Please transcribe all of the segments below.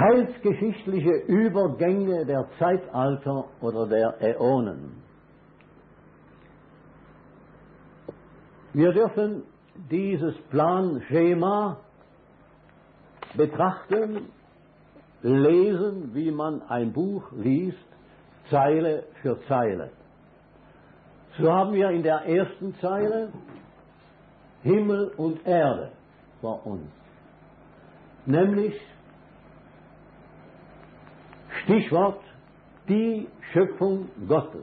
heilsgeschichtliche Übergänge der Zeitalter oder der Äonen. Wir dürfen dieses Planschema betrachten, lesen, wie man ein Buch liest, Zeile für Zeile. So haben wir in der ersten Zeile Himmel und Erde vor uns. Nämlich Stichwort die Schöpfung Gottes.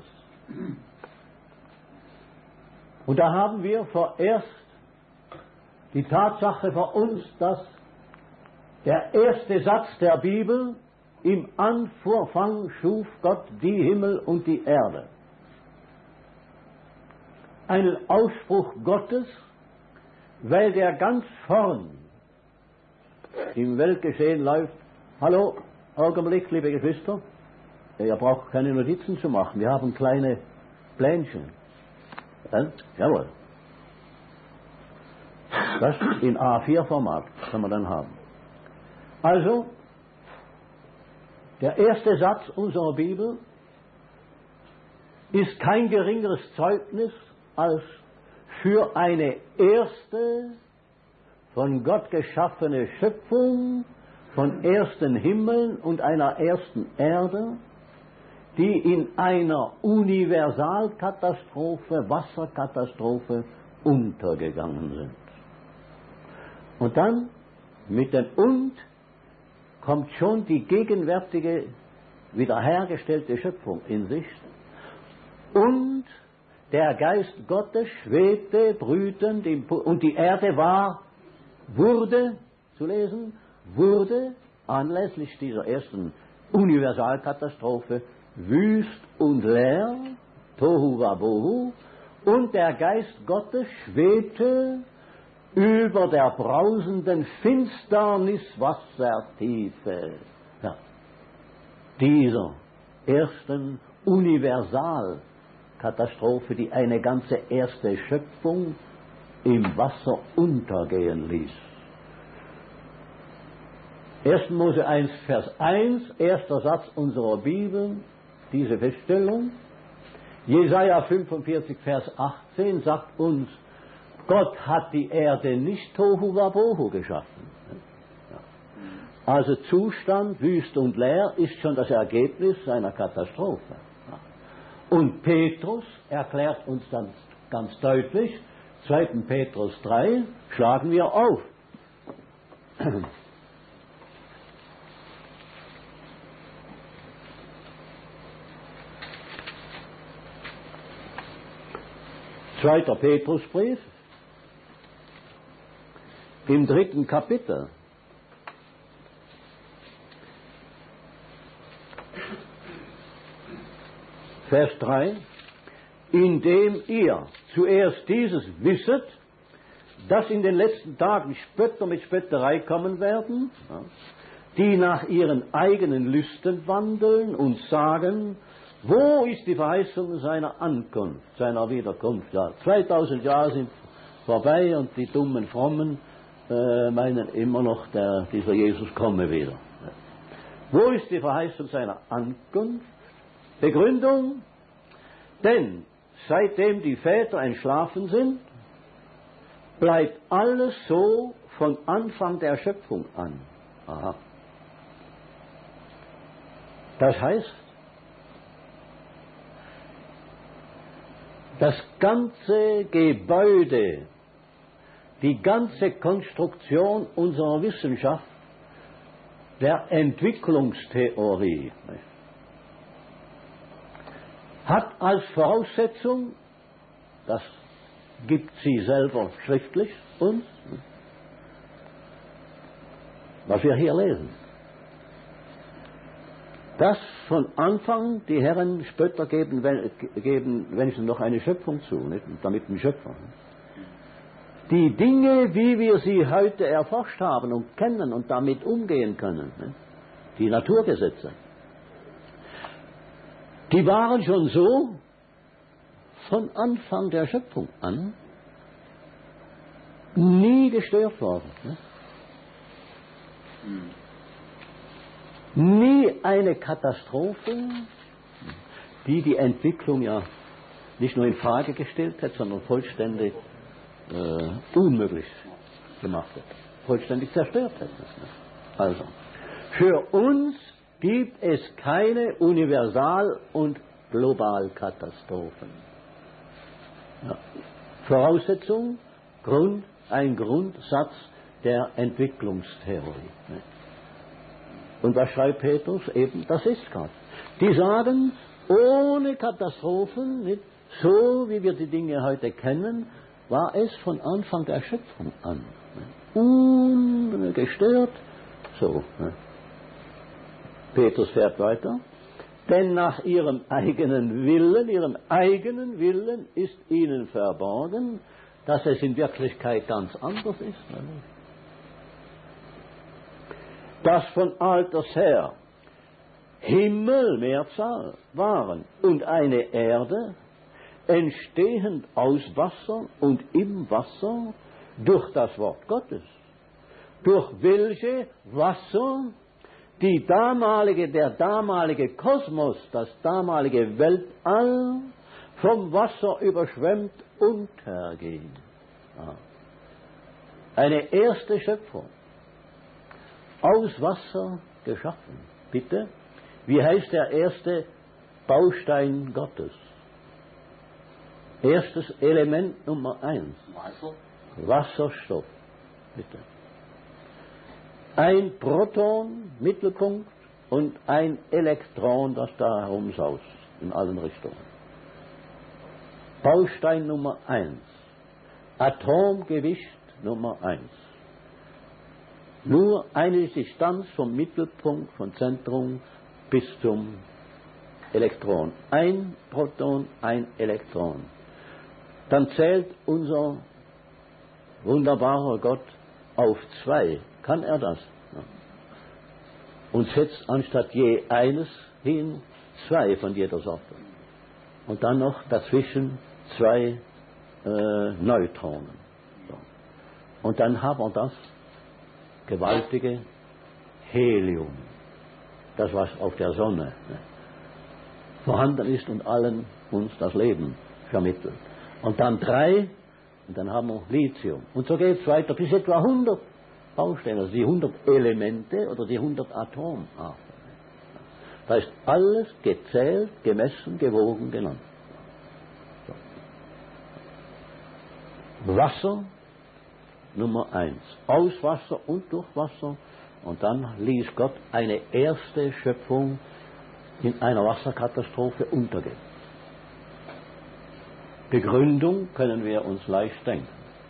Und da haben wir vorerst die Tatsache vor uns, dass der erste Satz der Bibel: im Anfang schuf Gott die Himmel und die Erde. Einen Ausspruch Gottes, weil der ganz vorn im Weltgeschehen läuft. Hallo, Augenblick, liebe Geschwister, ihr braucht keine Notizen zu machen, wir haben kleine Plänchen. Jawohl. Das in A4-Format kann man dann haben. Also, der erste Satz unserer Bibel ist kein geringeres Zeugnis als für eine erste von Gott geschaffene Schöpfung, von ersten Himmeln und einer ersten Erde, die in einer Universalkatastrophe, Wasserkatastrophe untergegangen sind. Und dann mit dem Und kommt schon die gegenwärtige, wiederhergestellte Schöpfung in Sicht. Und der Geist Gottes schwebte brütend und die Erde wurde, zu lesen, wurde anlässlich dieser ersten Universalkatastrophe wüst und leer, Tohu Wabohu, und der Geist Gottes schwebte über der brausenden Finsternis Wassertiefe. Ja. Dieser ersten Universalkatastrophe, die eine ganze erste Schöpfung im Wasser untergehen ließ. 1. Mose 1, Vers 1, erster Satz unserer Bibel, diese Feststellung. Jesaja 45, Vers 18 sagt uns, Gott hat die Erde nicht Tohu Wabohu geschaffen. Also Zustand, wüst und leer, ist schon das Ergebnis seiner Katastrophe. Und Petrus erklärt uns dann ganz deutlich, 2. Petrus 3, schlagen wir auf. 2. Petrusbrief, im 3. Kapitel. Vers 3, indem ihr zuerst dieses wisset, dass in den letzten Tagen Spötter mit Spötterei kommen werden, die nach ihren eigenen Lüsten wandeln und sagen, wo ist die Verheißung seiner Ankunft, seiner Wiederkunft? Ja, 2000 Jahre sind vorbei und die dummen Frommen meinen immer noch, dieser Jesus komme wieder. Wo ist die Verheißung seiner Ankunft? Begründung, denn seitdem die Väter entschlafen sind, bleibt alles so von Anfang der Schöpfung an. Aha. Das heißt, das ganze Gebäude, die ganze Konstruktion unserer Wissenschaft, der Entwicklungstheorie, hat als Voraussetzung, das gibt sie selber schriftlich uns, was wir hier lesen, dass von Anfang die Herren Spötter geben wenigstens noch eine Schöpfung zu, nicht? Damit ein Schöpfer. Die Dinge, wie wir sie heute erforscht haben und kennen und damit umgehen können, nicht? Die Naturgesetze, die waren schon so von Anfang der Schöpfung an nie gestört worden. Nicht? Nie eine Katastrophe, die die Entwicklung ja nicht nur in Frage gestellt hat, sondern vollständig unmöglich gemacht hat, vollständig zerstört hat. Also, für uns gibt es keine Universal- und Globalkatastrophen. Ja. Voraussetzung, ein Grundsatz der Entwicklungstheorie. Und was schreibt Petrus? Eben, das ist Gott. Die sagen, ohne Katastrophen, nicht so wie wir die Dinge heute kennen, war es von Anfang der Schöpfung an. Ungestört, so. Petrus fährt weiter. Denn nach ihrem eigenen Willen ist ihnen verborgen, dass es in Wirklichkeit ganz anders ist. Dass von alters her Himmel, Mehrzahl, waren und eine Erde, entstehend aus Wasser und im Wasser durch das Wort Gottes, durch welche Wasser der damalige Kosmos, das damalige Weltall, vom Wasser überschwemmt unterging. Eine erste Schöpfung, aus Wasser geschaffen. Bitte, wie heißt der erste Baustein Gottes? Erstes Element Nummer 1. Wasserstoff. Bitte. Ein Proton, Mittelpunkt, und ein Elektron, das da herumsaust, in allen Richtungen. Baustein Nummer 1. Atomgewicht Nummer 1. Nur eine Distanz vom Mittelpunkt, vom Zentrum bis zum Elektron. Ein Proton, ein Elektron. Dann zählt unser wunderbarer Gott auf 2. Kann er das? Ja. Und setzt anstatt je eines hin 2 von jeder Sorte. Und dann noch dazwischen 2 Neutronen. So. Und dann haben wir das gewaltige Helium, das was auf der Sonne vorhanden ist und allen uns das Leben vermittelt. Und dann 3, und dann haben wir Lithium. Und so geht es weiter bis etwa 100 Bausteine, also die 100 Elemente oder die 100 Atomarten. Da ist alles gezählt, gemessen, gewogen, genannt. So. Wasser Nummer 1. Aus Wasser und durch Wasser. Und dann ließ Gott eine erste Schöpfung in einer Wasserkatastrophe untergehen. Begründung können wir uns leicht denken.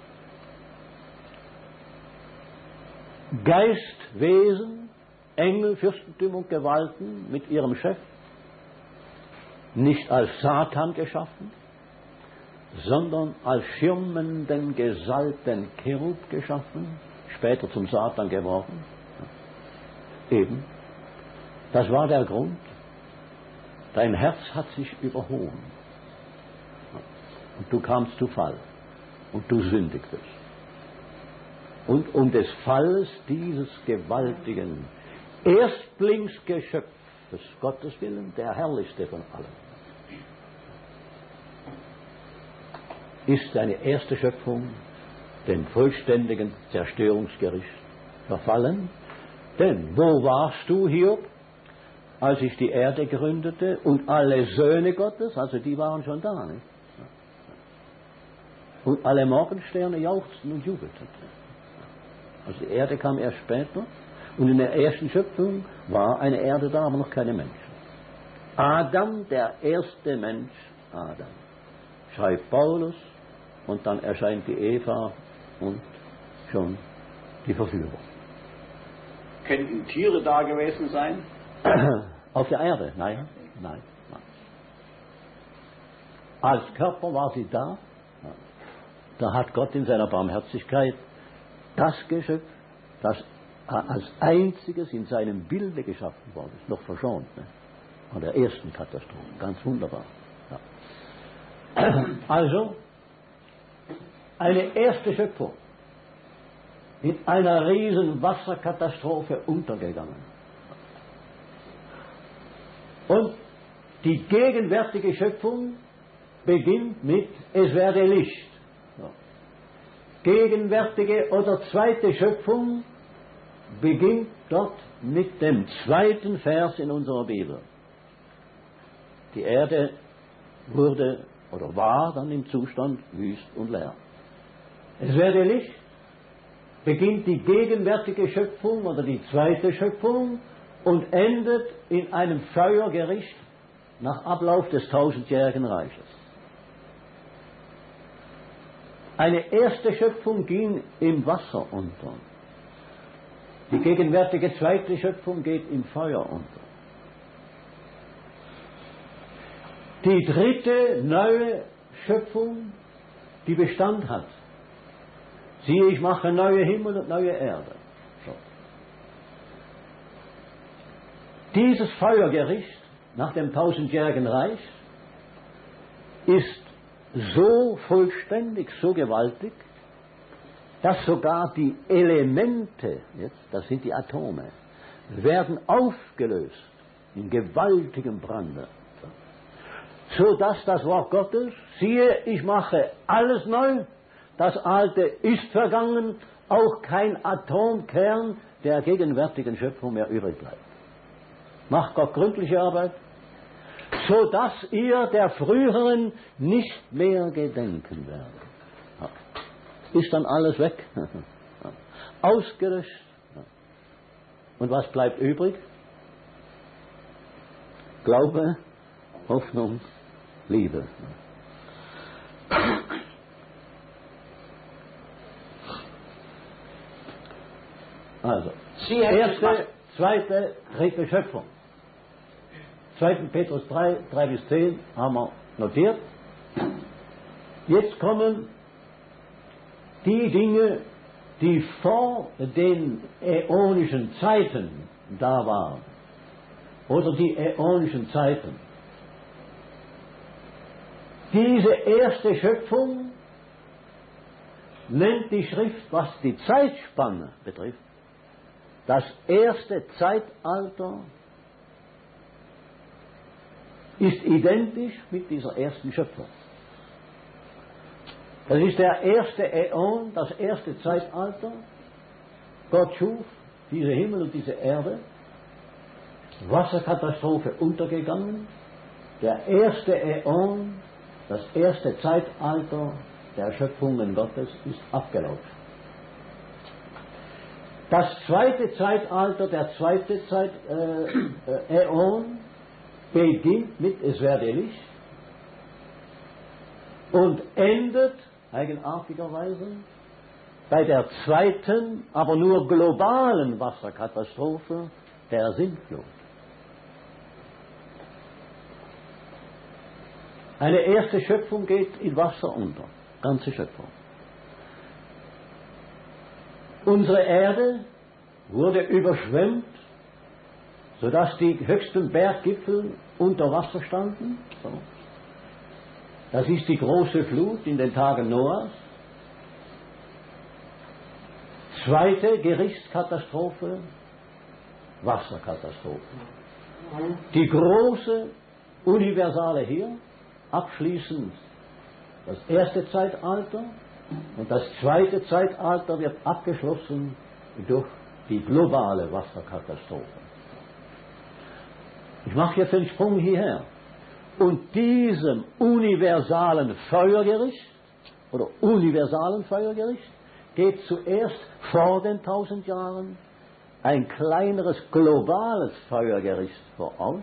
Geist, Wesen, Engel, Fürstentum und Gewalten mit ihrem Chef, nicht als Satan geschaffen, sondern als schirmenden, gesalbten Cherub geschaffen, später zum Satan geworden. Eben, das war der Grund. Dein Herz hat sich überhoben. Und du kamst zu Fall. Und du sündigtest. Und um des Falles dieses gewaltigen Erstlingsgeschöpfes Gottes willen, der herrlichste von allen, ist seine erste Schöpfung dem vollständigen Zerstörungsgericht verfallen. Denn wo warst du, Hiob, als ich die Erde gründete und alle Söhne Gottes, also die waren schon da, nicht? Und alle Morgensterne jauchzten und jubelten. Also die Erde kam erst später und in der ersten Schöpfung war eine Erde da, aber noch keine Menschen. Adam, der erste Mensch, Adam, schreibt Paulus, und dann erscheint die Eva und schon die Verführung. Könnten Tiere da gewesen sein? Auf der Erde? Nein. Als Körper war sie da. Da hat Gott in seiner Barmherzigkeit das Geschöpf, das als einziges in seinem Bilde geschaffen worden ist, noch verschont, ne? Von der ersten Katastrophe. Ganz wunderbar. Ja. Also, eine erste Schöpfung in einer riesen Wasserkatastrophe untergegangen. Und die gegenwärtige Schöpfung beginnt mit es werde Licht. Ja. Gegenwärtige oder zweite Schöpfung beginnt dort mit dem zweiten Vers in unserer Bibel. Die Erde wurde oder war dann im Zustand wüst und leer. Es werde Licht, beginnt die gegenwärtige Schöpfung oder die zweite Schöpfung und endet in einem Feuergericht nach Ablauf des 1000-jährigen Reiches. Eine erste Schöpfung ging im Wasser unter. Die gegenwärtige zweite Schöpfung geht im Feuer unter. Die dritte neue Schöpfung, die Bestand hat. Siehe, ich mache neue Himmel und neue Erde. So. Dieses Feuergericht nach dem 1000-jährigen Reich ist so vollständig, so gewaltig, dass sogar die Elemente, jetzt, das sind die Atome, werden aufgelöst in gewaltigem Brande. So dass das Wort Gottes, siehe, ich mache alles neu, das Alte ist vergangen, auch kein Atomkern der gegenwärtigen Schöpfung mehr übrig bleibt. Macht Gott gründliche Arbeit, so dass ihr der früheren nicht mehr gedenken werdet. Ist dann alles weg, ausgelöscht. Und was bleibt übrig? Glaube, Hoffnung, Liebe. Also, erste, zweite, dritte Schöpfung. 2. Petrus 3, 3-10 haben wir notiert. Jetzt kommen die Dinge, die vor den äonischen Zeiten da waren. Oder die äonischen Zeiten. Diese erste Schöpfung nennt die Schrift, was die Zeitspanne betrifft, das erste Zeitalter ist identisch mit dieser ersten Schöpfung. Das ist der erste Äon, das erste Zeitalter. Gott schuf diese Himmel und diese Erde. Wasserkatastrophe untergegangen. Der erste Äon, das erste Zeitalter der Schöpfungen Gottes ist abgelaufen. Das zweite Zeitalter, der zweite Äon, beginnt mit es werde Licht und endet eigenartigerweise bei der zweiten, aber nur globalen Wasserkatastrophe der Sintflut. Eine erste Schöpfung geht in Wasser unter, ganze Schöpfung. Unsere Erde wurde überschwemmt, sodass die höchsten Berggipfel unter Wasser standen. So. Das ist die große Flut in den Tagen Noahs. Zweite Gerichtskatastrophe, Wasserkatastrophe. Die große universale hier, abschließend das erste Zeitalter und das zweite Zeitalter wird abgeschlossen durch die globale Wasserkatastrophe. Ich mache jetzt den Sprung hierher. Und diesem universalen Feuergericht oder universalen Feuergericht geht zuerst vor den 1000 Jahren ein kleineres globales Feuergericht voraus.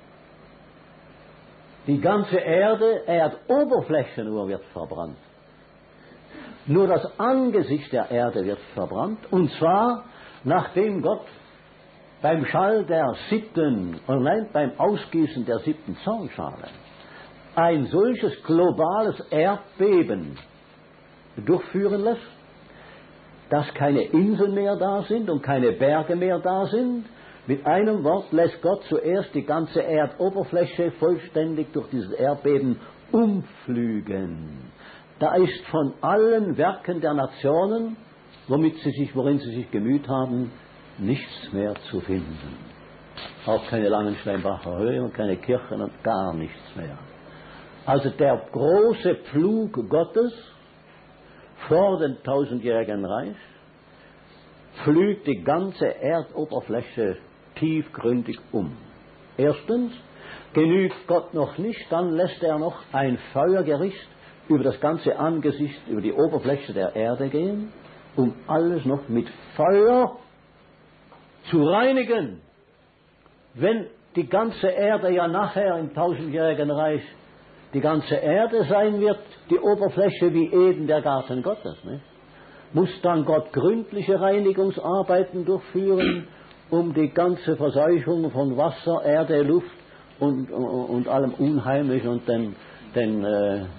Die ganze Erdoberfläche nur wird verbrannt. Nur das Angesicht der Erde wird verbrannt, und zwar nachdem Gott beim Schall der beim Ausgießen der 7. Zornschale ein solches globales Erdbeben durchführen lässt, dass keine Inseln mehr da sind und keine Berge mehr da sind. Mit einem Wort lässt Gott zuerst die ganze Erdoberfläche vollständig durch dieses Erdbeben umflügen. Da ist von allen Werken der Nationen, worin sie sich gemüht haben, nichts mehr zu finden. Auch keine Langensteinbacher Höhe und keine Kirchen und gar nichts mehr. Also der große Pflug Gottes vor dem 1000-jährigen Reich pflügt die ganze Erdoberfläche tiefgründig um. Erstens, genügt Gott noch nicht, dann lässt er noch ein Feuergericht über das ganze Angesicht, über die Oberfläche der Erde gehen, um alles noch mit Feuer zu reinigen. Wenn die ganze Erde ja nachher im 1000-jährigen Reich die ganze Erde sein wird, die Oberfläche wie Eden, der Garten Gottes, nicht? Muss dann Gott gründliche Reinigungsarbeiten durchführen, um die ganze Verseuchung von Wasser, Erde, Luft und allem Unheimlichen und den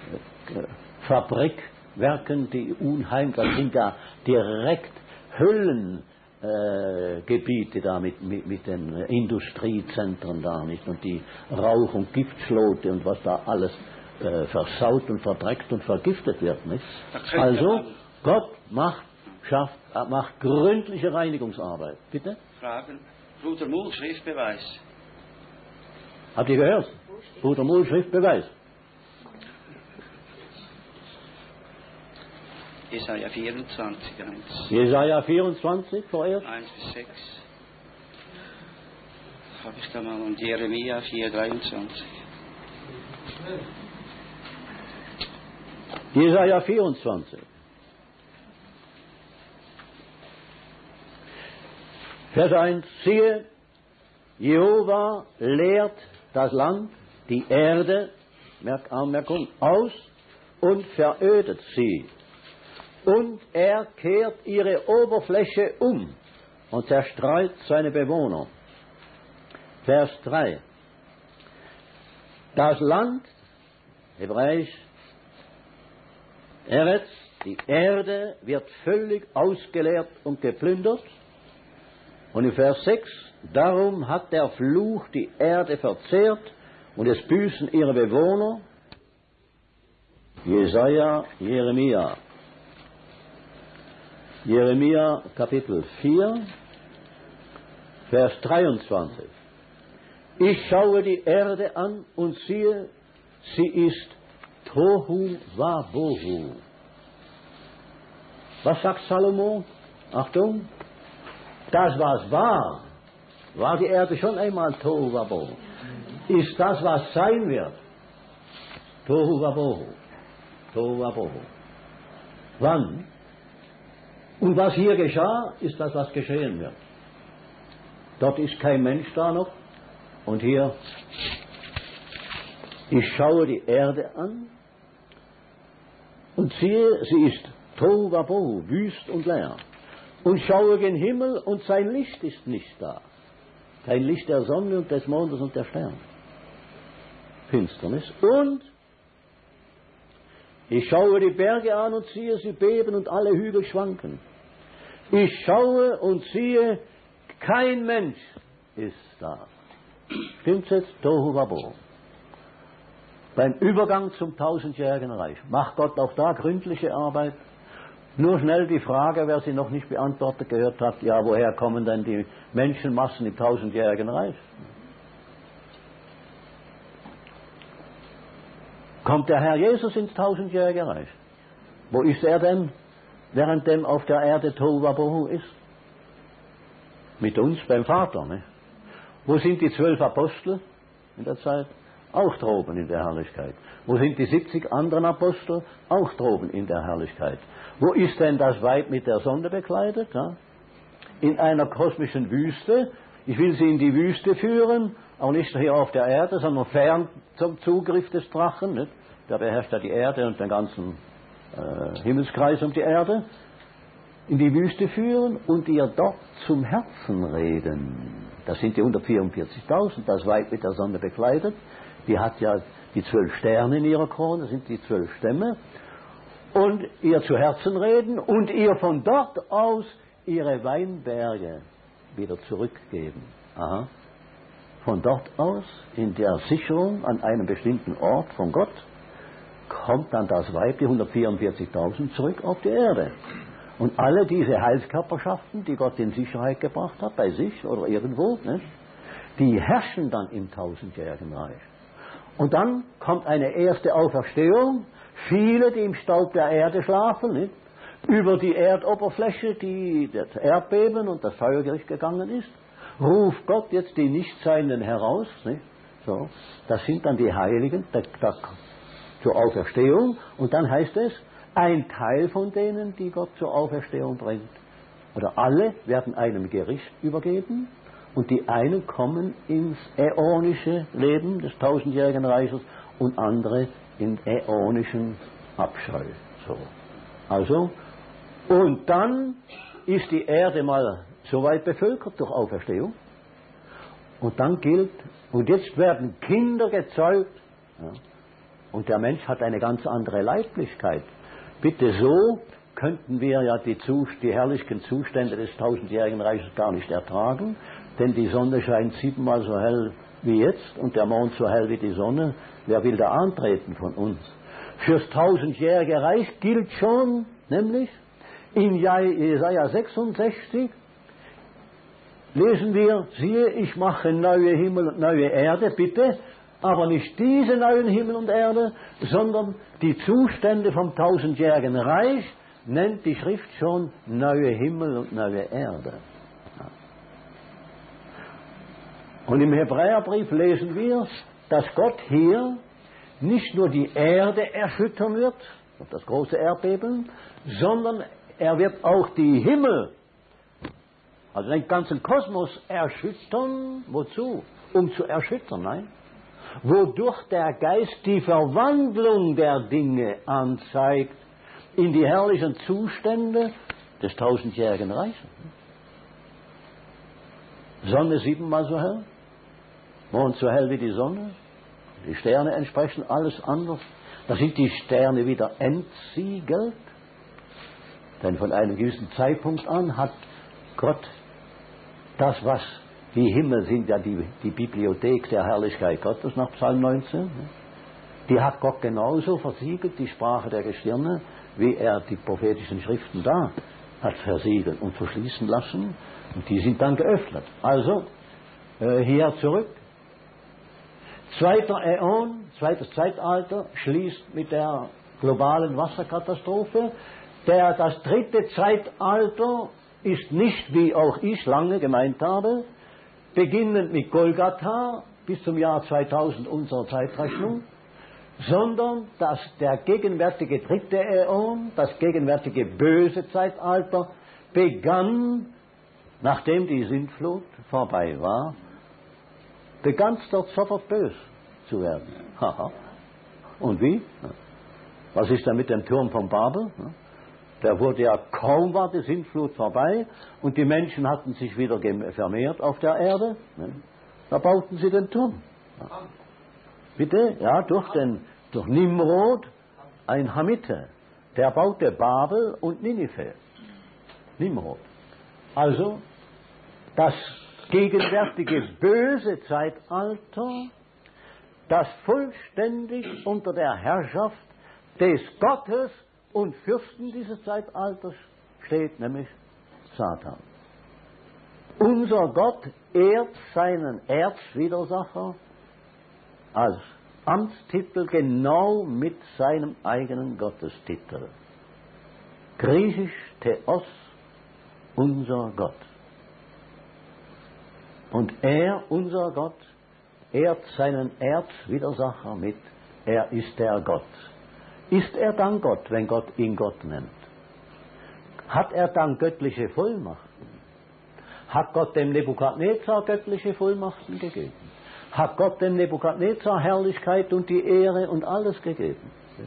Fabrikwerken, die unheimlich, das sind ja direkt Höllengebiete da mit den Industriezentren da, nicht? Und die Rauch- und Giftschlote und was da alles versaut und verdreckt und vergiftet wird, nicht? Also, Gott macht gründliche Reinigungsarbeit. Bitte? Fragen. Bruder Muhl, Schriftbeweis. Habt ihr gehört? Bruder Muhl, Schriftbeweis. Jesaja 24, 1. Jesaja 24 vorerst. 1 bis 6. Habe ich da mal, und Jeremia 4, 23. Jesaja 24. Vers 1. Siehe, Jehova lehrt das Land, die Erde, Anmerkung, aus und verödet sie. Und er kehrt ihre Oberfläche um und zerstreut seine Bewohner. Vers 3. Das Land, hebräisch, Eretz, die Erde, wird völlig ausgeleert und geplündert. Und in Vers 6, darum hat der Fluch die Erde verzehrt und es büßen ihre Bewohner. Jesaja, Jeremia. Jeremia Kapitel 4, Vers 23. Ich schaue die Erde an und siehe, sie ist Tohu Wabohu. Was sagt Salomo? Achtung, das was war die Erde schon einmal Tohu Wabohu. Ist das, was sein wird? Tohu Wabohu. Tohu Wabohu. Wann? Und was hier geschah, ist das, was geschehen wird. Dort ist kein Mensch da noch. Und hier, ich schaue die Erde an und siehe, sie ist Tohu Wabohu, wüst und leer. Und schaue gen Himmel und sein Licht ist nicht da. Kein Licht der Sonne und des Mondes und der Sterne. Finsternis. Und ich schaue die Berge an und siehe, sie beben und alle Hügel schwanken. Ich schaue und siehe, kein Mensch ist da. Stimmt's jetzt? Tohu Wabohu. Beim Übergang zum 1000-jährigen Reich macht Gott auch da gründliche Arbeit. Nur schnell die Frage, wer sie noch nicht beantwortet gehört hat, ja, woher kommen denn die Menschenmassen im 1000-jährigen Reich? Kommt der Herr Jesus ins 1000-jährige Reich? Wo ist er denn, währenddem auf der Erde Tohu Wabohu ist? Mit uns beim Vater, ne? Wo sind die 12 Apostel in der Zeit? Auch droben in der Herrlichkeit. Wo sind die 70 anderen Apostel? Auch droben in der Herrlichkeit. Wo ist denn das Weib mit der Sonne bekleidet? Ja? In einer kosmischen Wüste. Ich will sie in die Wüste führen, auch nicht hier auf der Erde, sondern fern zum Zugriff des Drachen. Nicht? Der beherrscht ja die Erde und den ganzen Himmelskreis um die Erde. In die Wüste führen und ihr dort zum Herzen reden. Das sind die 144.000, das Weib mit der Sonne bekleidet. Die hat ja die 12 Sterne in ihrer Krone, das sind die 12 Stämme. Und ihr zu Herzen reden und ihr von dort aus ihre Weinberge wieder zurückgeben. Aha. Von dort aus, in der Sicherung an einem bestimmten Ort von Gott, kommt dann das Weib, die 144.000, zurück auf die Erde. Und alle diese Heilskörperschaften, die Gott in Sicherheit gebracht hat, bei sich oder irgendwo, nicht, die herrschen dann im 1000-jährigen Reich. Und dann kommt eine erste Auferstehung, viele, die im Staub der Erde schlafen, nicht? Über die Erdoberfläche, die das Erdbeben und das Feuergericht gegangen ist, ruft Gott jetzt die Nichtseienden heraus, nicht? So, das sind dann die Heiligen zur Auferstehung, und dann heißt es, ein Teil von denen, die Gott zur Auferstehung bringt, oder alle werden einem Gericht übergeben, und die einen kommen ins äonische Leben des 1000-jährigen Reiches und andere in äonischen Abscheu. So. Also, und dann ist die Erde mal so weit bevölkert durch Auferstehung, und dann gilt, und jetzt werden Kinder gezeugt, ja, und der Mensch hat eine ganz andere Leiblichkeit. Bitte, so könnten wir ja die herrlichen Zustände des 1000-jährigen Reiches gar nicht ertragen, denn die Sonne scheint 7-mal so hell wie jetzt und der Mond so hell wie die Sonne. Wer will da antreten von uns? Fürs 1000-jährige Reich gilt schon, nämlich in Jesaja 66 lesen wir, siehe, ich mache neue Himmel und neue Erde, bitte, aber nicht diese neuen Himmel und Erde, sondern die Zustände vom 1000-jährigen Reich nennt die Schrift schon neue Himmel und neue Erde. Und im Hebräerbrief lesen wir, dass Gott hier nicht nur die Erde erschüttern wird, das große Erdbeben, sondern er wird auch die Himmel, also den ganzen Kosmos erschüttern. Wozu? Um zu erschüttern, nein. Wodurch der Geist die Verwandlung der Dinge anzeigt in die herrlichen Zustände des 1000-jährigen Reiches. Sonne 7-mal so hell, Mond so hell wie die Sonne, die Sterne entsprechen alles anders. Da sind die Sterne wieder entsiegelt, denn von einem gewissen Zeitpunkt an hat Gott das, was die Himmel sind, ja die Bibliothek der Herrlichkeit Gottes nach Psalm 19, die hat Gott genauso versiegelt, die Sprache der Gestirne, wie er die prophetischen Schriften da hat versiegelt und verschließen lassen, und die sind dann geöffnet. Also, hier zurück. Zweiter Äon, zweites Zeitalter, schließt mit der globalen Wasserkatastrophe. Das dritte Zeitalter ist nicht, wie auch ich lange gemeint habe, beginnend mit Golgatha bis zum Jahr 2000 unserer Zeitrechnung, sondern dass der gegenwärtige dritte Äon, das gegenwärtige böse Zeitalter, begann, nachdem die Sintflut vorbei war, begann es dort sofort böse zu werden. Und wie? Was ist denn mit dem Turm von Babel? Der wurde ja, kaum war die Sintflut vorbei und die Menschen hatten sich wieder vermehrt auf der Erde, da bauten sie den Turm. Bitte? Ja, durch Nimrod, ein Hamite. Der baute Babel und Ninive. Nimrod. Also, das gegenwärtige böse Zeitalter, das vollständig unter der Herrschaft des Gottes und Fürsten dieses Zeitalters steht, nämlich Satan. Unser Gott ehrt seinen Erzwidersacher als Amtstitel genau mit seinem eigenen Gottestitel. Griechisch Theos, unser Gott. Und er, unser Gott, ehrt seinen Erzwidersacher mit, er ist der Gott. Ist er dann Gott, wenn Gott ihn Gott nennt? Hat er dann göttliche Vollmachten? Hat Gott dem Nebukadnezar göttliche Vollmachten gegeben? Hat Gott dem Nebukadnezar Herrlichkeit und die Ehre und alles gegeben?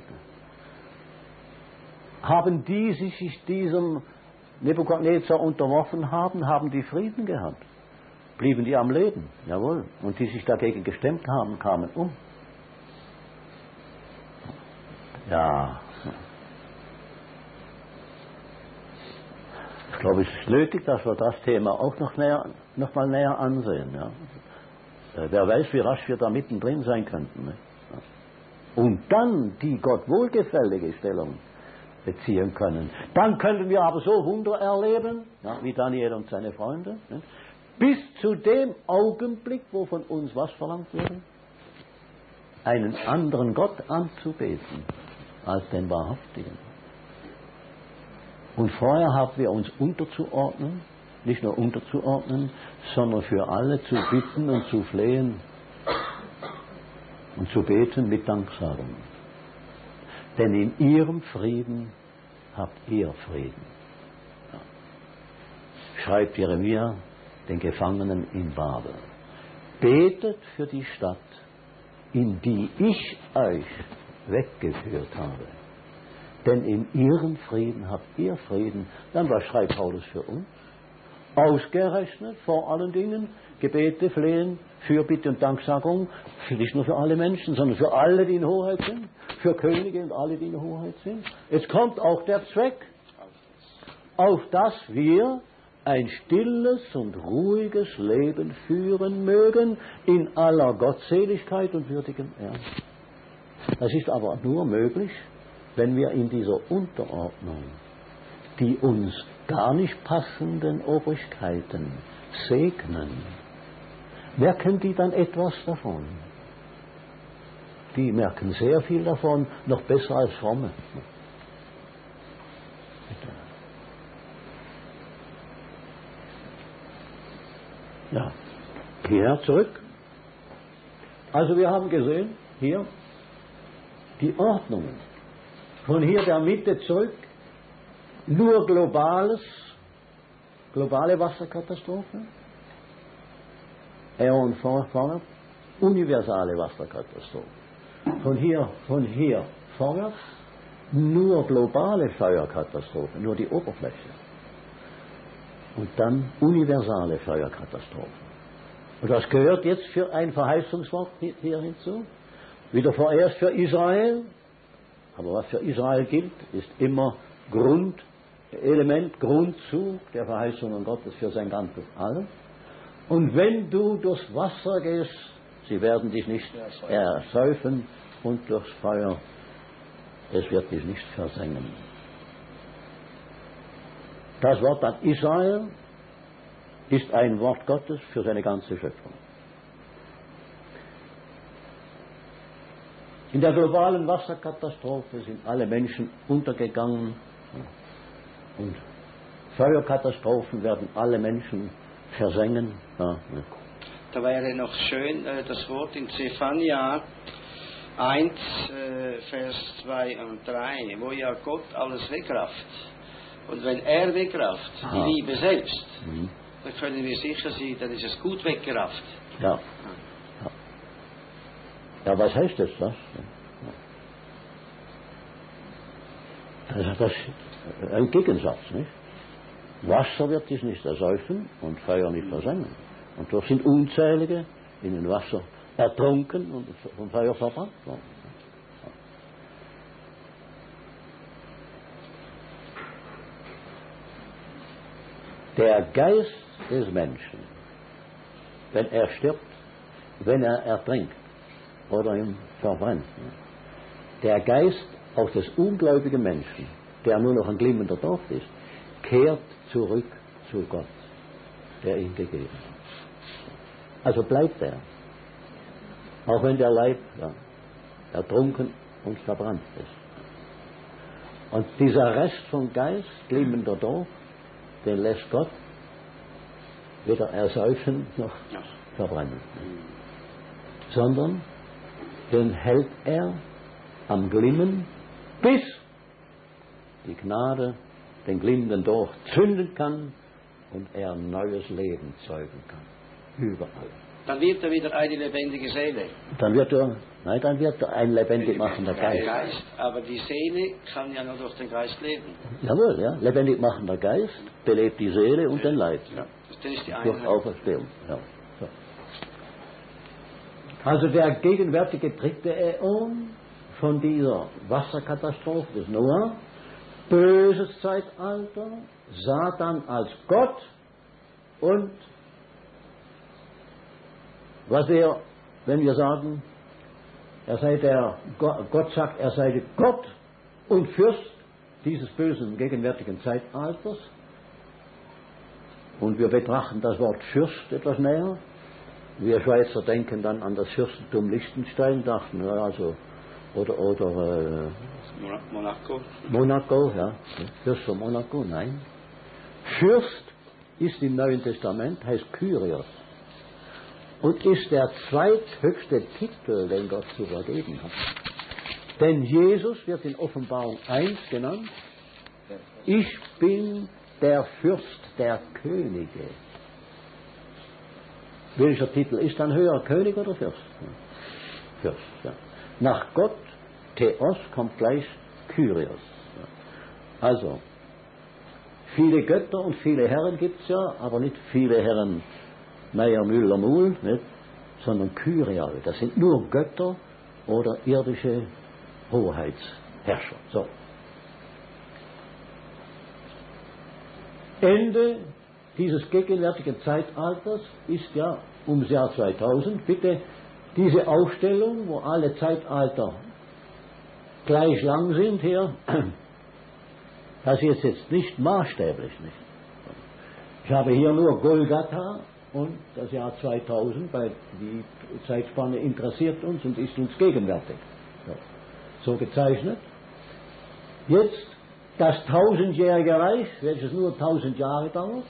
Haben die sich diesem Nebukadnezar unterworfen haben die Frieden gehabt? Blieben die am Leben? Jawohl. Und die sich dagegen gestemmt haben, kamen um. Ja. Ich glaube, es ist nötig, dass wir das Thema auch noch mal näher ansehen. Ja. Wer weiß, wie rasch wir da mittendrin sein könnten. Ne? Und dann die Gott wohlgefällige Stellung beziehen können. Dann könnten wir aber so Wunder erleben, ja, wie Daniel und seine Freunde, ne? bis zu dem Augenblick, wo von uns was verlangt wurde? Einen anderen Gott anzubeten als den wahrhaftigen. Und vorher haben wir uns unterzuordnen, nicht nur unterzuordnen, sondern für alle zu bitten und zu flehen und zu beten mit Danksagung. Denn in ihrem Frieden habt ihr Frieden. Ja. Schreibt Jeremia den Gefangenen in Babel. Betet für die Stadt, in die ich euch weggeführt habe. Denn in ihrem Frieden habt ihr Frieden. Dann was schreibt Paulus für uns? Ausgerechnet vor allen Dingen Gebete, Flehen, Fürbitte und Danksagung, nicht nur für alle Menschen, sondern für alle, die in Hoheit sind, für Könige und alle, die in Hoheit sind. Jetzt kommt auch der Zweck, auf dass wir ein stilles und ruhiges Leben führen mögen, in aller Gottseligkeit und würdigem Ernst. Das ist aber nur möglich, wenn wir in dieser Unterordnung die uns gar nicht passenden Obrigkeiten segnen. Merken die dann etwas davon? Die merken sehr viel davon, noch besser als Fromme. Ja, hierher zurück. Also wir haben gesehen, hier die Ordnungen. Von hier der Mitte zurück, nur globale Wasserkatastrophe, und vorwärts, universale Wasserkatastrophe. Von hier vorwärts, nur globale Feuerkatastrophe, nur die Oberfläche. Und dann universale Feuerkatastrophe. Und das gehört jetzt für ein Verheißungswort hier hinzu. Wieder vorerst für Israel. Aber was für Israel gilt, ist immer Grundelement, Grundzug der Verheißungen Gottes für sein ganzes Alles. Und wenn du durchs Wasser gehst, sie werden dich nicht ersäufen, und durchs Feuer, es wird dich nicht versengen. Das Wort an Israel ist ein Wort Gottes für seine ganze Schöpfung. In der globalen Wasserkatastrophe sind alle Menschen untergegangen, und Feuerkatastrophen werden alle Menschen versengen. Ja. Da wäre noch schön das Wort in Zephania 1, Vers 2 und 3, wo ja Gott alles wegrafft. Und wenn er wegrafft, die Liebe selbst, dann können wir sicher sein, dann ist es gut weggerafft. Ja. Ja, was heißt das? Das ist ein Gegensatz, nicht? Wasser wird dich nicht ersäufen und Feuer nicht versengen. Und doch sind Unzählige in dem Wasser ertrunken und vom Feuer verbrannt worden. Der Geist des Menschen, wenn er stirbt, wenn er ertrinkt oder ihn verbrennt, der Geist auch des ungläubigen Menschen, der nur noch ein glimmender Dorf ist, kehrt zurück zu Gott, der ihn gegeben hat. Also bleibt er, auch wenn der Leib ertrunken und verbrannt ist. Und dieser Rest von Geist, glimmender Dorf, den lässt Gott weder ersäufen noch verbrennen, sondern den hält er am Glimmen, bis die Gnade den glimmenden Dorf zünden kann und er neues Leben zeugen kann. Überall. Dann wird er wieder eine lebendige Seele. Dann wird er ein lebendig machender Geist. Aber die Seele kann ja nur durch den Geist leben. Jawohl, ja. Lebendig machender Geist belebt die Seele und den Leib. Ja, das ist die durch Einheit. Auferstehung. Ja. So. Also der gegenwärtige dritte Äon von dieser Wasserkatastrophe des Noah, böses Zeitalter, Satan als Gott und was er, wenn wir sagen, er sei Gott sagt, er sei Gott und Fürst dieses bösen gegenwärtigen Zeitalters, und wir betrachten das Wort Fürst etwas näher. Wir Schweizer denken dann an das Fürstentum Liechtenstein, dachten, ja, also, oder Monaco. Monaco, ja, Fürst von Monaco, nein. Fürst ist im Neuen Testament, heißt Kyrios und ist der zweithöchste Titel, den Gott zu vergeben hat. Denn Jesus wird in Offenbarung 1 genannt, ich bin der Fürst der Könige. Welcher Titel ist dann höher, König oder Fürst? Fürst, ja. Nach Gott, Theos, kommt gleich Kyrios. Ja. Also, viele Götter und viele Herren gibt es ja, aber nicht viele Herren Meier, Müller, Muhl, nicht? Sondern Kyrios. Das sind nur Götter oder irdische Hoheitsherrscher. So. Ende dieses gegenwärtigen Zeitalters ist ja ums Jahr 2000. Bitte diese Aufstellung, wo alle Zeitalter gleich lang sind hier, das ist jetzt nicht maßstäblich. Nicht? Ich habe hier nur Golgatha und das Jahr 2000, weil die Zeitspanne interessiert uns und ist uns gegenwärtig. So gezeichnet. Jetzt das 1000-jährige Reich, welches nur 1000 Jahre dauert,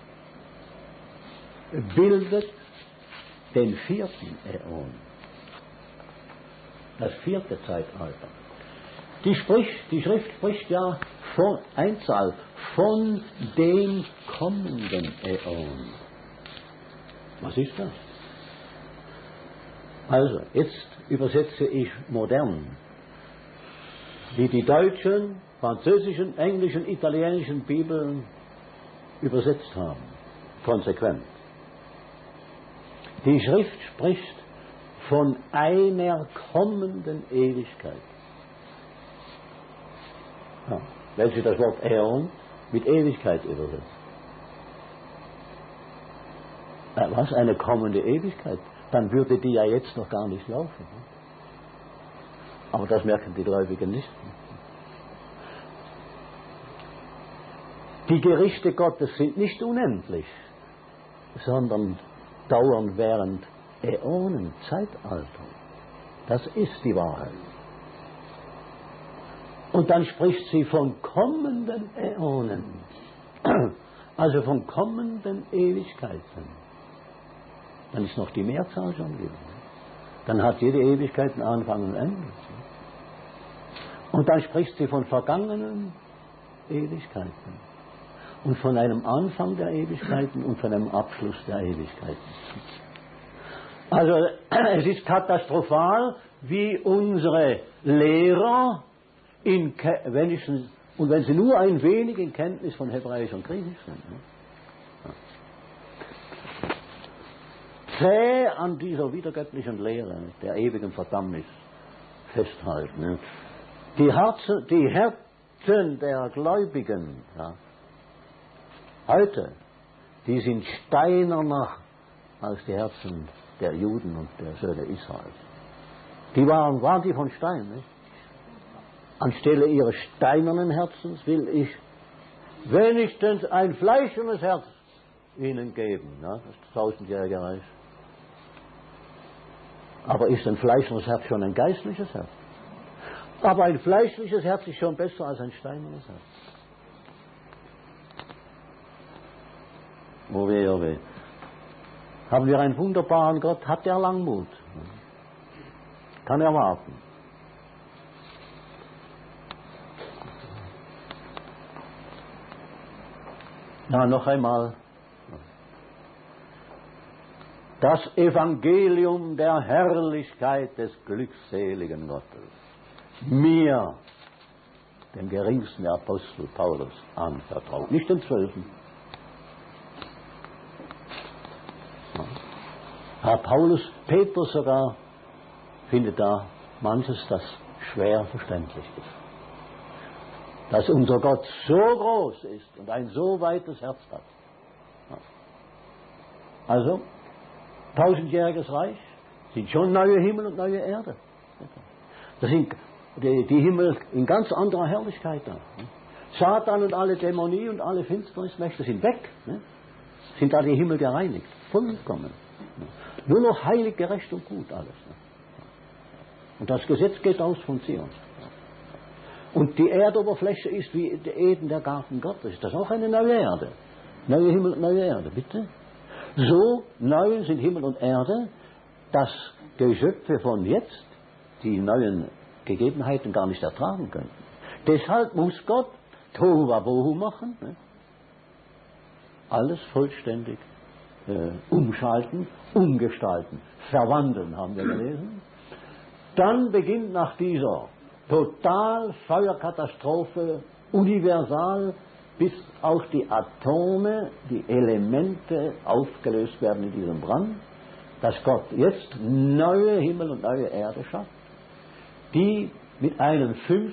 bildet den 4. Äon. Das 4. Zeitalter. Die Schrift spricht ja von Einzahl, von dem kommenden Äon. Was ist das? Also, jetzt übersetze ich modern, wie die deutschen, französischen, englischen, italienischen Bibeln übersetzt haben. Konsequent. Die Schrift spricht von einer kommenden Ewigkeit. Ja, welche das Wort Äon mit Ewigkeit übersetzt. Was? Eine kommende Ewigkeit? Dann würde die ja jetzt noch gar nicht laufen. Aber das merken die Gläubigen nicht. Die Gerichte Gottes sind nicht unendlich, sondern dauern während Äonen, Zeitalter. Das ist die Wahrheit. Und dann spricht sie von kommenden Äonen, also von kommenden Ewigkeiten. Dann ist noch die Mehrzahl schon drin. Dann hat jede Ewigkeit einen Anfang und Ende. Und dann spricht sie von vergangenen Ewigkeiten. Und von einem Anfang der Ewigkeiten und von einem Abschluss der Ewigkeiten. Also es ist katastrophal, wie unsere Lehrer, wenn sie nur ein wenig in Kenntnis von Hebräisch und Griechisch sind, zäh an dieser wiedergöttlichen Lehre, der ewigen Verdammnis festhalten. Die Herzen der Gläubigen, ja, heute, die sind steinerner als die Herzen der Juden und der Söhne Israels. Die waren die von Stein, nicht? Anstelle ihres steinernen Herzens will ich wenigstens ein fleischernes Herz ihnen geben, ja, das 1000-jährige Reich. Aber ist ein fleischernes Herz schon ein geistliches Herz? Aber ein fleischliches Herz ist schon besser als ein steinernes Herz. Oh weh, oh weh. Haben wir einen wunderbaren Gott? Hat er Langmut? Kann er warten? Na, noch einmal. Das Evangelium der Herrlichkeit des glückseligen Gottes. Mir, dem geringsten Apostel Paulus, anvertraut. Nicht den 12. Herr Petrus sogar findet da manches, das schwer verständlich ist. Dass unser Gott so groß ist und ein so weites Herz hat. Also, 1000-jähriges Reich sind schon neue Himmel und neue Erde. Das sind die Himmel in ganz anderer Herrlichkeit da. Satan und alle Dämonie und alle Finsternismächte sind weg. sind da die Himmel gereinigt. Vollkommen. Nur noch heilig, gerecht und gut alles. Und das Gesetz geht aus von Zion. Und die Erdoberfläche ist wie Eden, der Garten Gottes. Ist das auch eine neue Erde? Neue Himmel und neue Erde, bitte? So neu sind Himmel und Erde, dass Geschöpfe von jetzt die neuen Gegebenheiten gar nicht ertragen können. Deshalb muss Gott Tohu Wabohu machen, ne? Alles vollständig umschalten, umgestalten, verwandeln, haben wir gelesen. Dann beginnt nach dieser Totalfeuerkatastrophe universal, bis auch die Atome, die Elemente aufgelöst werden in diesem Brand, dass Gott jetzt neue Himmel und neue Erde schafft, die mit einem 5.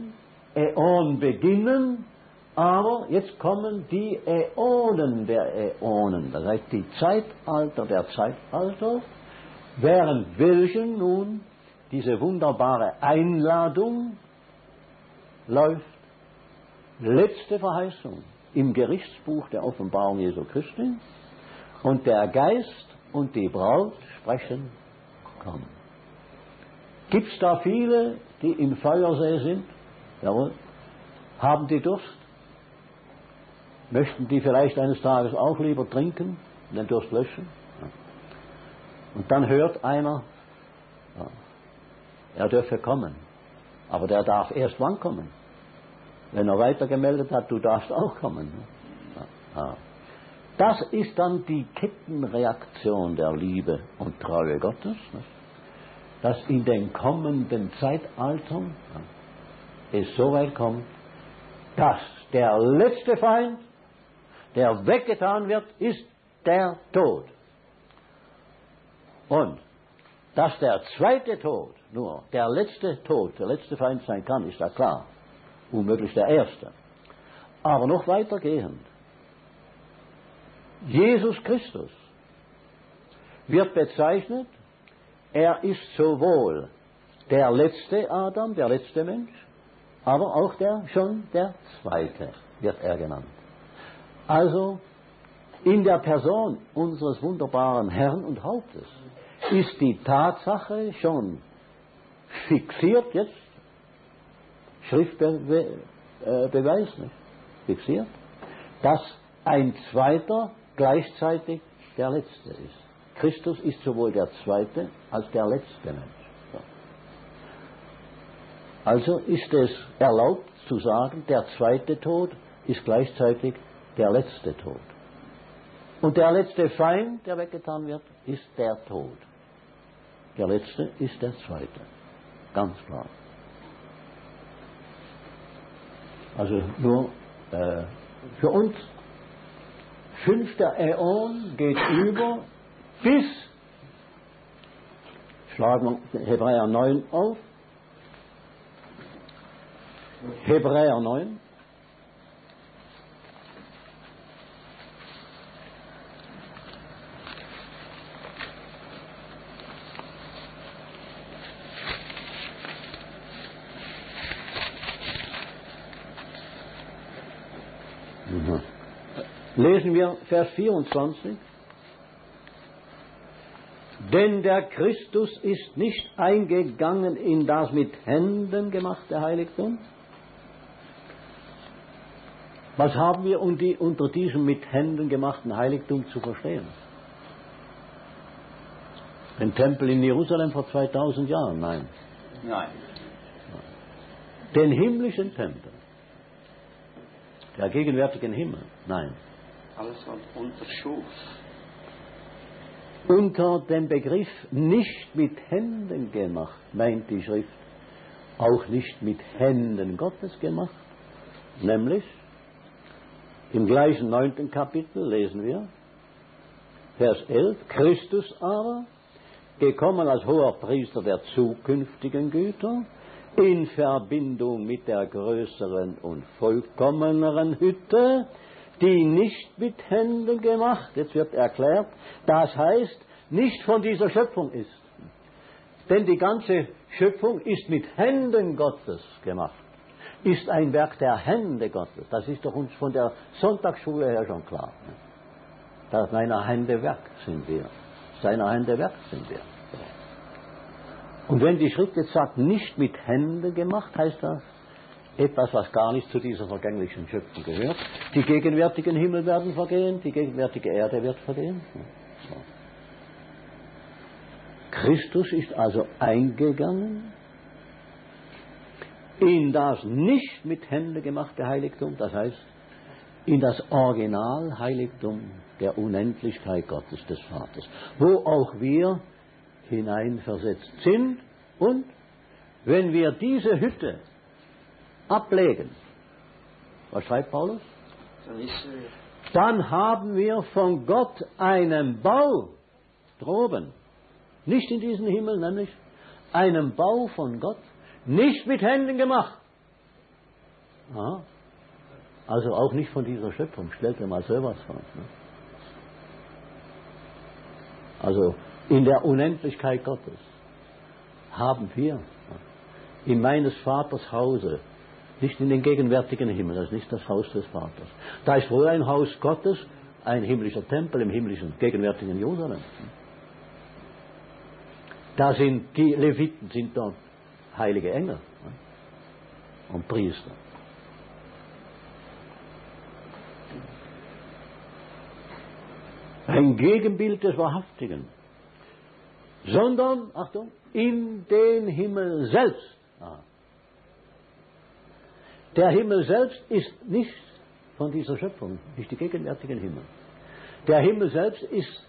Äon beginnen, aber jetzt kommen die Äonen der Äonen, das heißt die Zeitalter der Zeitalter, während welchen nun diese wunderbare Einladung läuft. Letzte Verheißung im Gerichtsbuch der Offenbarung Jesu Christi. Und der Geist und die Braut sprechen, komm. Gibt es da viele, die im Feuersee sind? Jawohl. Haben die Durst? Möchten die vielleicht eines Tages auch lieber trinken, den Durst löschen? Ja. Und dann hört einer, ja, er dürfe kommen. Aber der darf erst wann kommen? Wenn er weitergemeldet hat, du darfst auch kommen. Ja. Das ist dann die Kettenreaktion der Liebe und Treue Gottes, dass in den kommenden Zeitaltern es so weit kommt, dass der letzte Feind, der weggetan wird, ist der Tod. Und dass der zweite Tod nur der letzte Tod, der letzte Feind sein kann, ist ja klar. Unmöglich der erste. Aber noch weitergehend. Jesus Christus wird bezeichnet, er ist sowohl der letzte Adam, der letzte Mensch, aber auch der zweite wird er genannt. Also in der Person unseres wunderbaren Herrn und Hauptes ist die Tatsache schon fixiert jetzt, Schriftbeweis nicht, fixiert, dass ein zweiter gleichzeitig der letzte ist. Christus ist sowohl der zweite als der letzte Mensch. So. Also ist es erlaubt zu sagen, der zweite Tod ist gleichzeitig der letzte Tod. Und der letzte Feind, der weggetan wird, ist der Tod. Der letzte ist der zweite. Ganz klar. Also nur für uns 5. Äon geht über bis, schlagen wir Hebräer 9 auf, Hebräer 9, lesen wir Vers 24. Denn der Christus ist nicht eingegangen in das mit Händen gemachte Heiligtum. Was haben wir unter diesem mit Händen gemachten Heiligtum zu verstehen? Den Tempel in Jerusalem vor 2000 Jahren? Nein. Nein. Den himmlischen Tempel. Der gegenwärtigen Himmel? Nein. Alles was unter Schuf. Unter dem Begriff nicht mit Händen gemacht, meint die Schrift, auch nicht mit Händen Gottes gemacht. Nämlich, im gleichen 9. Kapitel lesen wir, Vers 11, Christus aber, gekommen als hoher Priester der zukünftigen Güter, in Verbindung mit der größeren und vollkommeneren Hütte, die nicht mit Händen gemacht, jetzt wird erklärt, das heißt, nicht von dieser Schöpfung ist. Denn die ganze Schöpfung ist mit Händen Gottes gemacht, ist ein Werk der Hände Gottes. Das ist doch uns von der Sonntagsschule her schon klar. Seiner Hände Werk sind wir. Seiner Hände Werk sind wir. Und wenn die Schrift jetzt sagt, nicht mit Händen gemacht, heißt das etwas, was gar nicht zu dieser vergänglichen Schöpfung gehört. Die gegenwärtigen Himmel werden vergehen, die gegenwärtige Erde wird vergehen. So. Christus ist also eingegangen in das nicht mit Händen gemachte Heiligtum, das heißt in das Originalheiligtum der Unendlichkeit Gottes des Vaters, wo auch wir hineinversetzt sind. Und wenn wir diese Hütte ablegen, was schreibt Paulus? Dann haben wir von Gott einen Bau droben, nicht in diesen Himmel, nämlich einen Bau von Gott, nicht mit Händen gemacht. Aha. Also auch nicht von dieser Schöpfung. Stellt dir mal sowas vor. Ne? Also in der Unendlichkeit Gottes haben wir in meines Vaters Hause, nicht in den gegenwärtigen Himmel, das ist nicht das Haus des Vaters. Da ist wohl ein Haus Gottes, ein himmlischer Tempel im himmlischen, gegenwärtigen Jerusalem. Da sind die Leviten, sind dort heilige Engel und Priester. Ein Gegenbild des Wahrhaftigen. Sondern, Achtung, in den Himmel selbst. Der Himmel selbst ist nicht von dieser Schöpfung, nicht die gegenwärtigen Himmel. Der Himmel selbst ist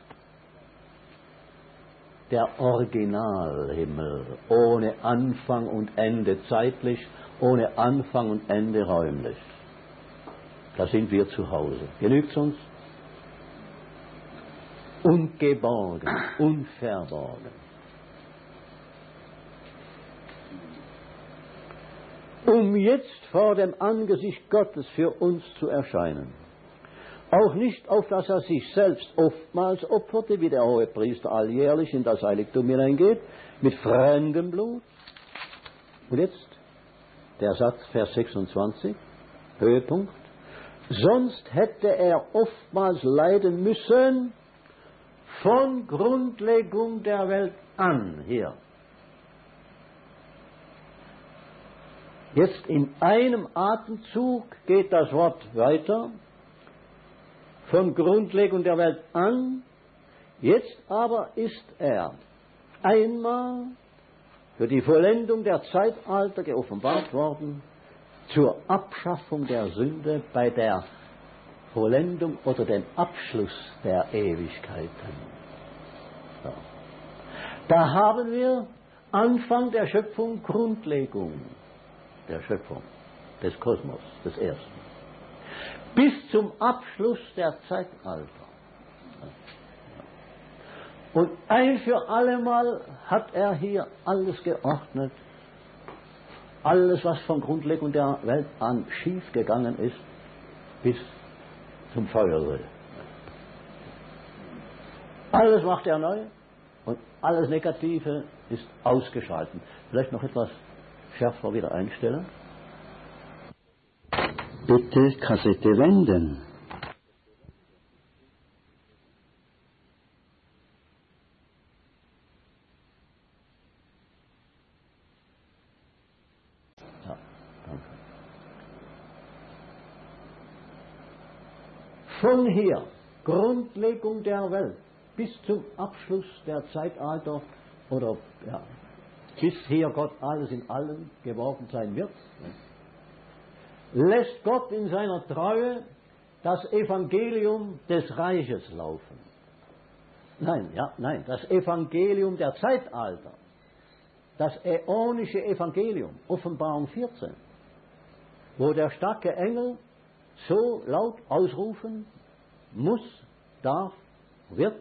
der Originalhimmel, ohne Anfang und Ende zeitlich, ohne Anfang und Ende räumlich. Da sind wir zu Hause. Genügt's uns? Ungeborgen, unverborgen. Um jetzt vor dem Angesicht Gottes für uns zu erscheinen. Auch nicht, auf dass er sich selbst oftmals opferte, wie der Hohepriester alljährlich in das Heiligtum hineingeht, mit fremdem Blut. Und jetzt der Satz, Vers 26, Höhepunkt. Sonst hätte er oftmals leiden müssen von Grundlegung der Welt an. Hier. Jetzt in einem Atemzug geht das Wort weiter. Von Grundlegung der Welt an. Jetzt aber ist er einmal für die Vollendung der Zeitalter geoffenbart worden, zur Abschaffung der Sünde bei der Vollendung oder dem Abschluss der Ewigkeiten. So. Da haben wir Anfang der Schöpfung, Grundlegung der Schöpfung, des Kosmos, des Ersten. Bis zum Abschluss der Zeitalter. Und ein für allemal hat er hier alles geordnet. Alles, was von Grundlegung der Welt an schief gegangen ist, bis zum Feueröl. Alles macht er neu und alles Negative ist ausgeschaltet. Vielleicht noch etwas schärfer wieder einstellen. Bitte Kassette wenden. Ja, danke. Von hier, Grundlegung der Welt, bis zum Abschluss der Zeitalter oder ja, bis hier Gott alles in allem geworden sein wird, lässt Gott in seiner Treue das Evangelium des Reiches laufen. Nein, das Evangelium der Zeitalter, das äonische Evangelium, Offenbarung 14, wo der starke Engel so laut ausrufen muss, darf, wird,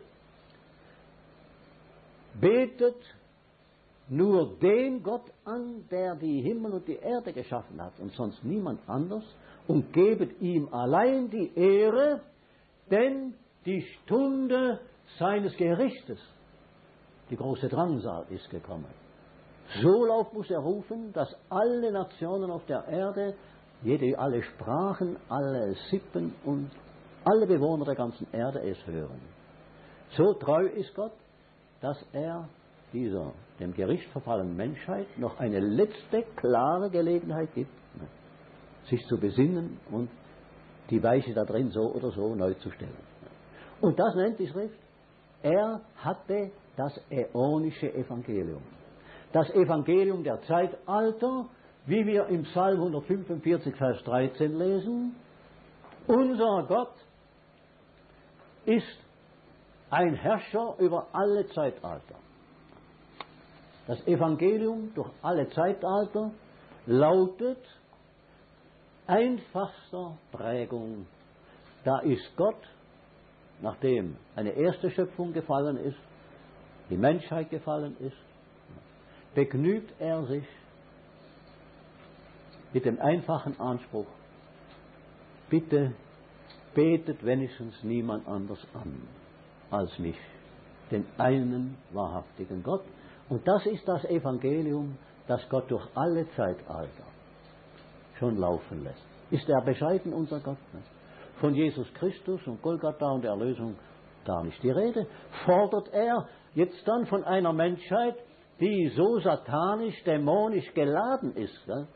betet nur den Gott an, der die Himmel und die Erde geschaffen hat und sonst niemand anders, und gebet ihm allein die Ehre, denn die Stunde seines Gerichtes, die große Drangsal, ist gekommen. So laut muss er rufen, dass alle Nationen auf der Erde, alle Sprachen, alle Sippen und alle Bewohner der ganzen Erde es hören. So treu ist Gott, dass er dieser dem Gericht verfallenen Menschheit noch eine letzte klare Gelegenheit gibt, sich zu besinnen und die Weiche da drin so oder so neu zu stellen. Und das nennt die Schrift. Er hatte das äonische Evangelium. Das Evangelium der Zeitalter, wie wir im Psalm 145, Vers 13 lesen. Unser Gott ist ein Herrscher über alle Zeitalter. Das Evangelium durch alle Zeitalter lautet einfachster Prägung. Da ist Gott, nachdem eine erste Schöpfung gefallen ist, die Menschheit gefallen ist, begnügt er sich mit dem einfachen Anspruch, bitte betet wenigstens niemand anders an als mich, den einen wahrhaftigen Gott. Und das ist das Evangelium, das Gott durch alle Zeitalter schon laufen lässt. Ist er bescheiden, unser Gott? Von Jesus Christus und Golgatha und Erlösung gar nicht die Rede. Fordert er jetzt dann von einer Menschheit, die so satanisch, dämonisch geladen ist, ja?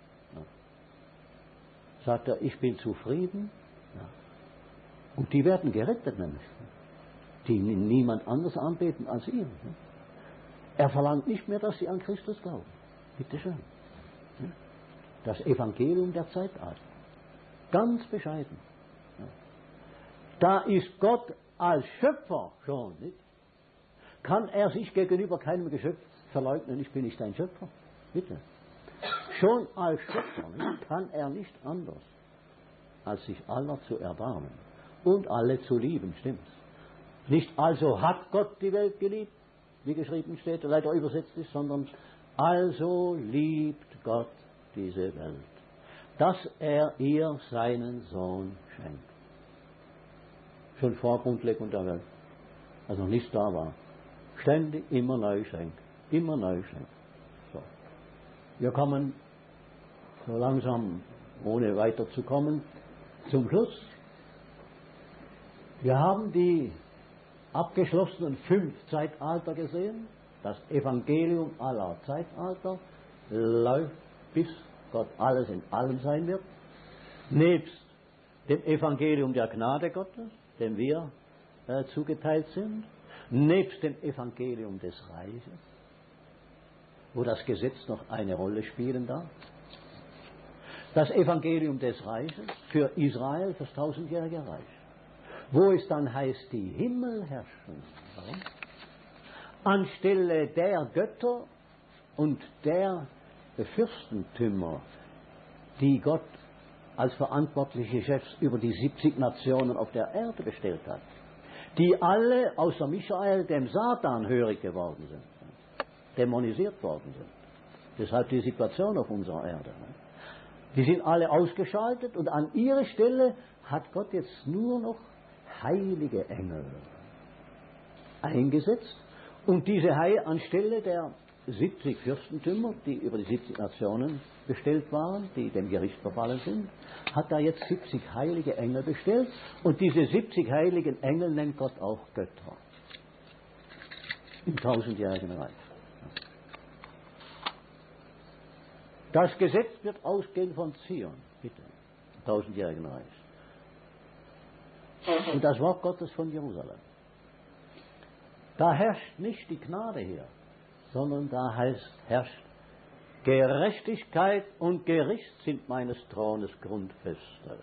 Sagt er, ich bin zufrieden. Ja. Und die werden gerettet nämlich, die niemand anders anbeten als ihn. Ja. Er verlangt nicht mehr, dass sie an Christus glauben. Bitte schön. Ja. Das Evangelium der Zeitalter. Ganz bescheiden. Ja. Da ist Gott als Schöpfer schon, nicht? Kann er sich gegenüber keinem Geschöpf verleugnen, ich bin nicht ein Schöpfer? Bitte. Schon als Schöpfer, nicht? Kann er nicht anders, als sich aller zu erbarmen und alle zu lieben, stimmt's? Nicht also hat Gott die Welt geliebt, wie geschrieben steht, leider übersetzt ist, sondern also liebt Gott diese Welt, dass er ihr seinen Sohn schenkt. Schon vor Grundlegung der Welt, als noch nichts da war. Ständig immer neu schenkt. Immer neu schenkt. So. Wir kommen so langsam, ohne weiterzukommen, zum Schluss. Wir haben die abgeschlossenen 5 Zeitalter gesehen. Das Evangelium aller Zeitalter läuft, bis Gott alles in allem sein wird. Nebst dem Evangelium der Gnade Gottes, dem wir zugeteilt sind. Nebst dem Evangelium des Reiches, wo das Gesetz noch eine Rolle spielen darf. Das Evangelium des Reiches für Israel, das 1000-jährige Reich. Wo es dann heißt, die Himmel herrschen. Warum? Anstelle der Götter und der Fürstentümer, die Gott als verantwortliche Chefs über die 70 Nationen auf der Erde bestellt hat, die alle außer Michael dem Satan hörig geworden sind, dämonisiert worden sind. Deshalb die Situation auf unserer Erde. Die sind alle ausgeschaltet und an ihre Stelle hat Gott jetzt nur noch heilige Engel eingesetzt. Und diese anstelle der 70 Fürstentümer, die über die 70 Nationen bestellt waren, die dem Gericht verfallen sind, hat er jetzt 70 heilige Engel bestellt. Und diese 70 heiligen Engel nennt Gott auch Götter. Im 1000-jährigen Reich. Das Gesetz wird ausgehen von Zion, bitte, im 1000-jährigen Reich. Und das Wort Gottes von Jerusalem. Da herrscht nicht die Gnade hier, sondern da herrscht Gerechtigkeit und Gericht sind meines Thrones Grundfeste.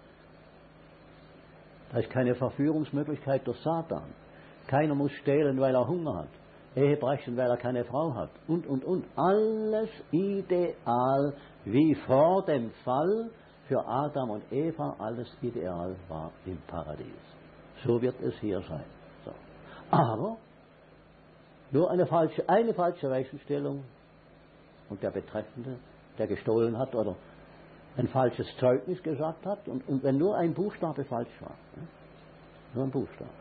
Da ist keine Verführungsmöglichkeit durch Satan. Keiner muss stehlen, weil er Hunger hat. Ehe brechen, weil er keine Frau hat. Und. Alles ideal, wie vor dem Fall für Adam und Eva alles ideal war im Paradies. So wird es hier sein. So. Aber nur eine falsche Weichenstellung und der Betreffende, der gestohlen hat oder ein falsches Zeugnis gesagt hat und wenn nur ein Buchstabe falsch war. Nur ein Buchstabe.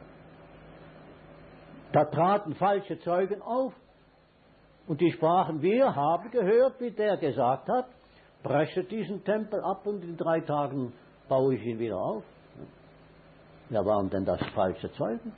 Da traten falsche Zeugen auf und die sprachen, wir haben gehört, wie der gesagt hat, breche diesen Tempel ab und in 3 Tagen baue ich ihn wieder auf. Ja, waren denn das falsche Zeugen?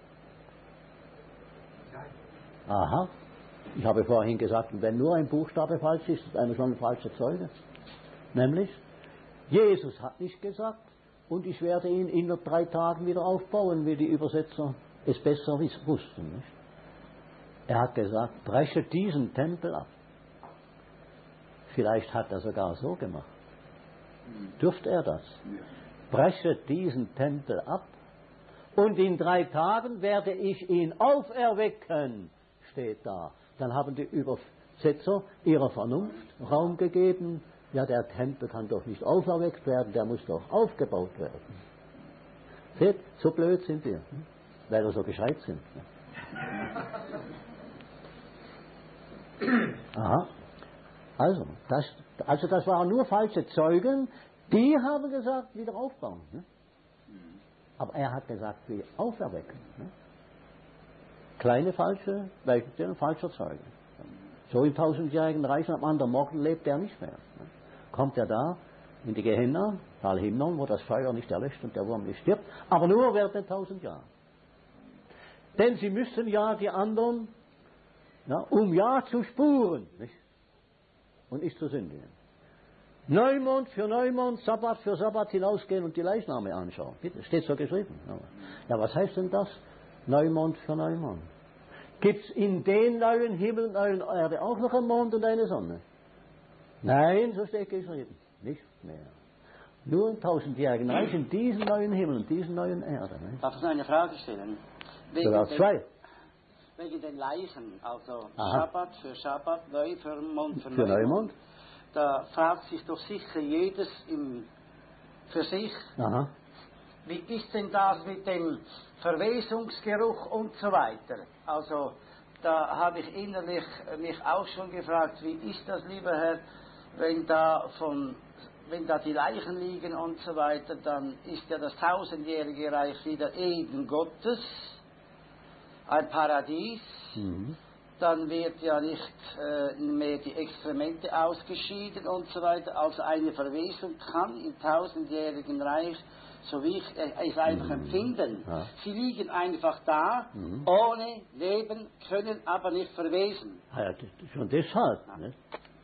Aha. Ich habe vorhin gesagt, wenn nur ein Buchstabe falsch ist, ist einer schon ein falscher Zeuge. Nämlich, Jesus hat nicht gesagt, und ich werde ihn in 3 Tagen wieder aufbauen, wie die Übersetzer es besser wussten. Nicht? Er hat gesagt, breche diesen Tempel ab. Vielleicht hat er sogar so gemacht. Dürfte er das? Breche diesen Tempel ab und in 3 Tagen werde ich ihn auferwecken, steht da. Dann haben die Übersetzer ihrer Vernunft Raum gegeben. Ja, der Tempel kann doch nicht auferweckt werden, der muss doch aufgebaut werden. Seht, so blöd sind wir, weil wir so gescheit sind. Aha. Also das waren nur falsche Zeugen, die haben gesagt, wieder aufbauen. Ne? Aber er hat gesagt, wie auferwecken. Ne? Kleine falsche, falscher Zeuge. So im 1000-jährigen Reich, am anderen Morgen lebt er nicht mehr. Ne? Kommt er da in die Gehenna, Tal Himnon, wo das Feuer nicht erlöscht und der Wurm nicht stirbt, aber nur während den 1000 Jahren. Denn sie müssen ja die anderen, um ja zu spuren, nicht? Und nicht zu sündigen. Neumond für Neumond, Sabbat für Sabbat hinausgehen und die Leichname anschauen. Bitte, steht so geschrieben. Ja, was heißt denn das? Neumond für Neumond. Gibt es in den neuen Himmel und neuen Erde auch noch einen Mond und eine Sonne? Nein, so steht geschrieben. Nicht mehr. Nur im 1000-jährigen Reich in diesen neuen Himmel und diesen neuen Erde. Nicht? Darf ich noch eine Frage stellen? Sogar 2. Wegen den Leichen, also Schabbat für Schabbat, Neu für Mond für Neumond. Da fragt sich doch sicher jedes für sich, Aha. wie ist denn das mit dem Verwesungsgeruch und so weiter? Also da habe ich innerlich mich auch schon gefragt, wie ist das, lieber Herr, wenn da die Leichen liegen und so weiter, dann ist ja das 1000-jährige Reich wieder Eden Gottes, ein Paradies. Mhm. Dann wird ja nicht mehr die Exkremente ausgeschieden und so weiter. Also eine Verwesung kann im 1000-jährigen Reich, so wie ich es einfach empfinden, sie liegen einfach da, ohne Leben, können aber nicht verwesen. Ja, schon deshalb. Nicht?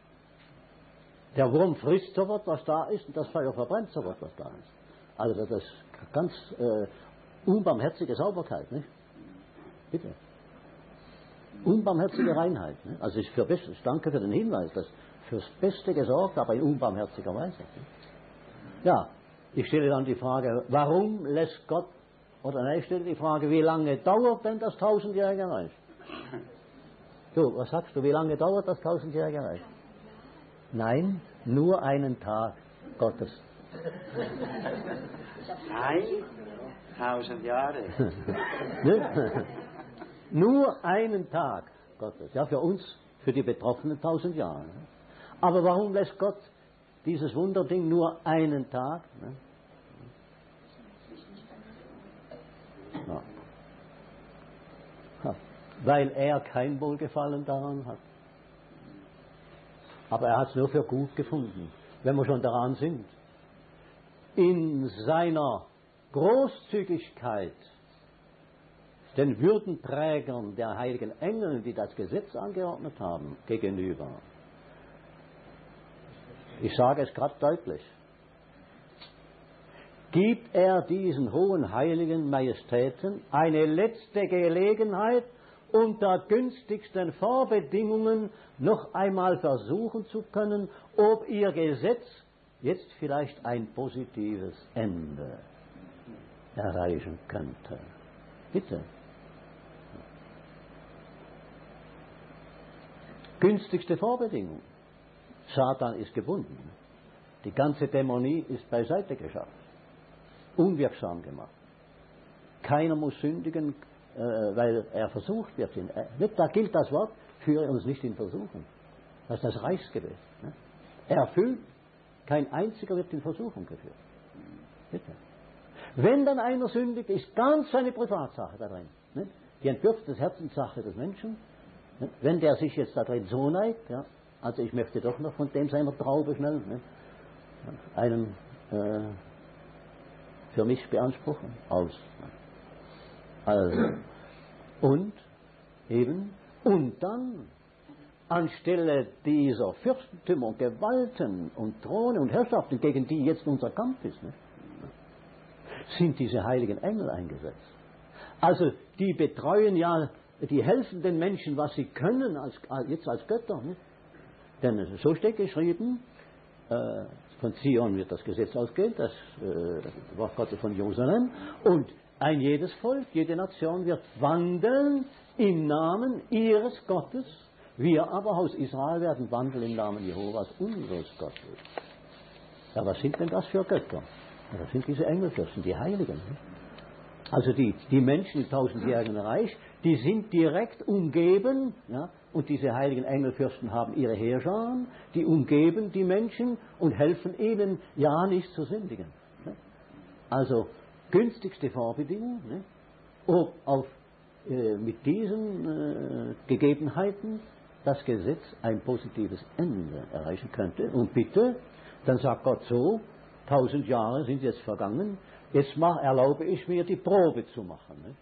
Der Wurm frisst sofort, was da ist, und das Feuer verbrennt sofort, was da ist. Also das ist ganz unbarmherzige Sauberkeit, nicht? Bitte. Unbarmherzige Reinheit. Ne? Also ich danke für den Hinweis, dass fürs Beste gesorgt, aber in unbarmherziger Weise. Ne? Ja, ich stelle dann die Frage, warum lässt Gott, oder nein, ich stelle die Frage, wie lange dauert denn das 1000-jährige Reich? Du, was sagst du, wie lange dauert das 1000-jährige Reich? Nein, nur einen Tag Gottes. Nein, 1000 Jahre. Ne? Nur einen Tag Gottes. Ja, für uns, für die Betroffenen 1000 Jahre. Ne? Aber warum lässt Gott dieses Wunderding nur einen Tag? Ne? Ja. Weil er kein Wohlgefallen daran hat. Aber er hat es nur für gut gefunden, wenn wir schon daran sind. In seiner Großzügigkeit den Würdenträgern der heiligen Engel, die das Gesetz angeordnet haben, gegenüber. Ich sage es gerade deutlich. Gibt er diesen hohen heiligen Majestäten eine letzte Gelegenheit, unter günstigsten Vorbedingungen noch einmal versuchen zu können, ob ihr Gesetz jetzt vielleicht ein positives Ende erreichen könnte. Bitte. Günstigste Vorbedingung. Satan ist gebunden. Die ganze Dämonie ist beiseite geschafft. Unwirksam gemacht. Keiner muss sündigen, weil er versucht wird. Da gilt das Wort, führe uns nicht in Versuchung. Das ist das Reichsgebet. Erfüllt, kein einziger wird in Versuchung geführt. Bitte. Wenn dann einer sündigt, ist ganz seine Privatsache da drin. Die Entwürfe des Herzenssache des Menschen. Wenn der sich jetzt da drin so neigt, ja, also ich möchte doch noch von dem seiner Traube schnell, einen für mich beanspruchen? Aus. Also, und dann, anstelle dieser Fürstentümer, Gewalten und Throne und Herrschaften, gegen die jetzt unser Kampf ist, ne, sind diese heiligen Engel eingesetzt. Also, die betreuen ja, die helfen den Menschen, was sie können, jetzt als Götter. Ne? Denn so steht geschrieben, von Zion wird das Gesetz ausgehen, das Wort Gottes von Jerusalem, und ein jedes Volk, jede Nation wird wandeln im Namen ihres Gottes. Wir aber aus Israel werden wandeln im Namen Jehovas, unseres Gottes. Ja, was sind denn das für Götter? Ja, das sind diese Engelfürsten, die Heiligen. Ne? Also die Menschen im tausendjährigen Reich, die sind direkt umgeben, ja, und diese heiligen Engelfürsten haben ihre Heerscharen, die umgeben die Menschen und helfen ihnen, ja nicht zu sündigen. Ne? Also günstigste Vorbedingung, ne? Ob mit diesen Gegebenheiten das Gesetz ein positives Ende erreichen könnte. Und bitte, dann sagt Gott so, 1000 Jahre sind jetzt vergangen, jetzt erlaube ich mir, die Probe zu machen. Ne?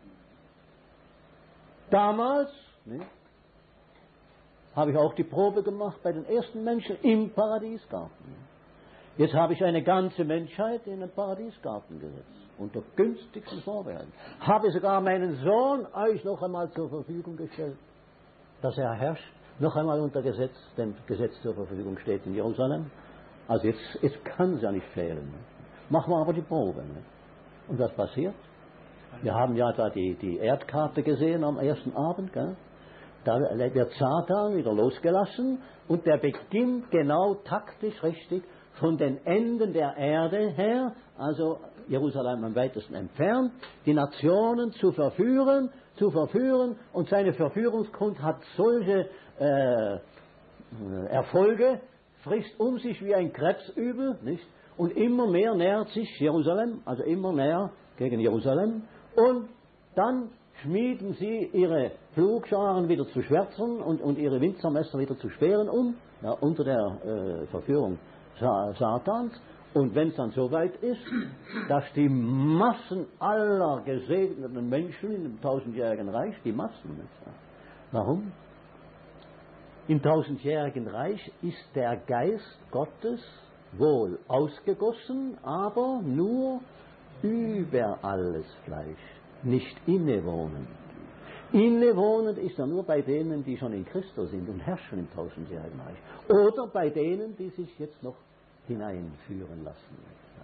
Damals habe ich auch die Probe gemacht bei den ersten Menschen im Paradiesgarten. Jetzt habe ich eine ganze Menschheit in den Paradiesgarten gesetzt, unter günstigsten Vorbehalten. Habe sogar meinen Sohn euch noch einmal zur Verfügung gestellt, dass er herrscht, noch einmal unter Gesetz, dem Gesetz zur Verfügung steht in Jerusalem. Also jetzt kann es ja nicht fehlen. Ne? Machen wir aber die Probe. Ne? Und was passiert? Wir haben ja da die Erdkarte gesehen am ersten Abend. Gell? Da wird Satan wieder losgelassen und der beginnt genau taktisch richtig von den Enden der Erde her, also Jerusalem am weitesten entfernt, die Nationen zu verführen und seine Verführungskunst hat solche Erfolge, frisst um sich wie ein Krebsübel, nicht? Und immer mehr nähert sich Jerusalem, also immer näher gegen Jerusalem, und dann schmieden sie ihre Pflugscharen wieder zu Schwertern und ihre Winzermesser wieder zu Speeren ja, unter der Verführung Satans. Und wenn es dann soweit ist, dass die Massen aller gesegneten Menschen in dem tausendjährigen Reich, die Massen, warum? Im tausendjährigen Reich ist der Geist Gottes wohl ausgegossen, aber nur über alles Fleisch, nicht innewohnend. Innewohnend ist er nur bei denen, die schon in Christus sind und herrschen im tausendjährigen Reich. Oder bei denen, die sich jetzt noch hineinführen lassen.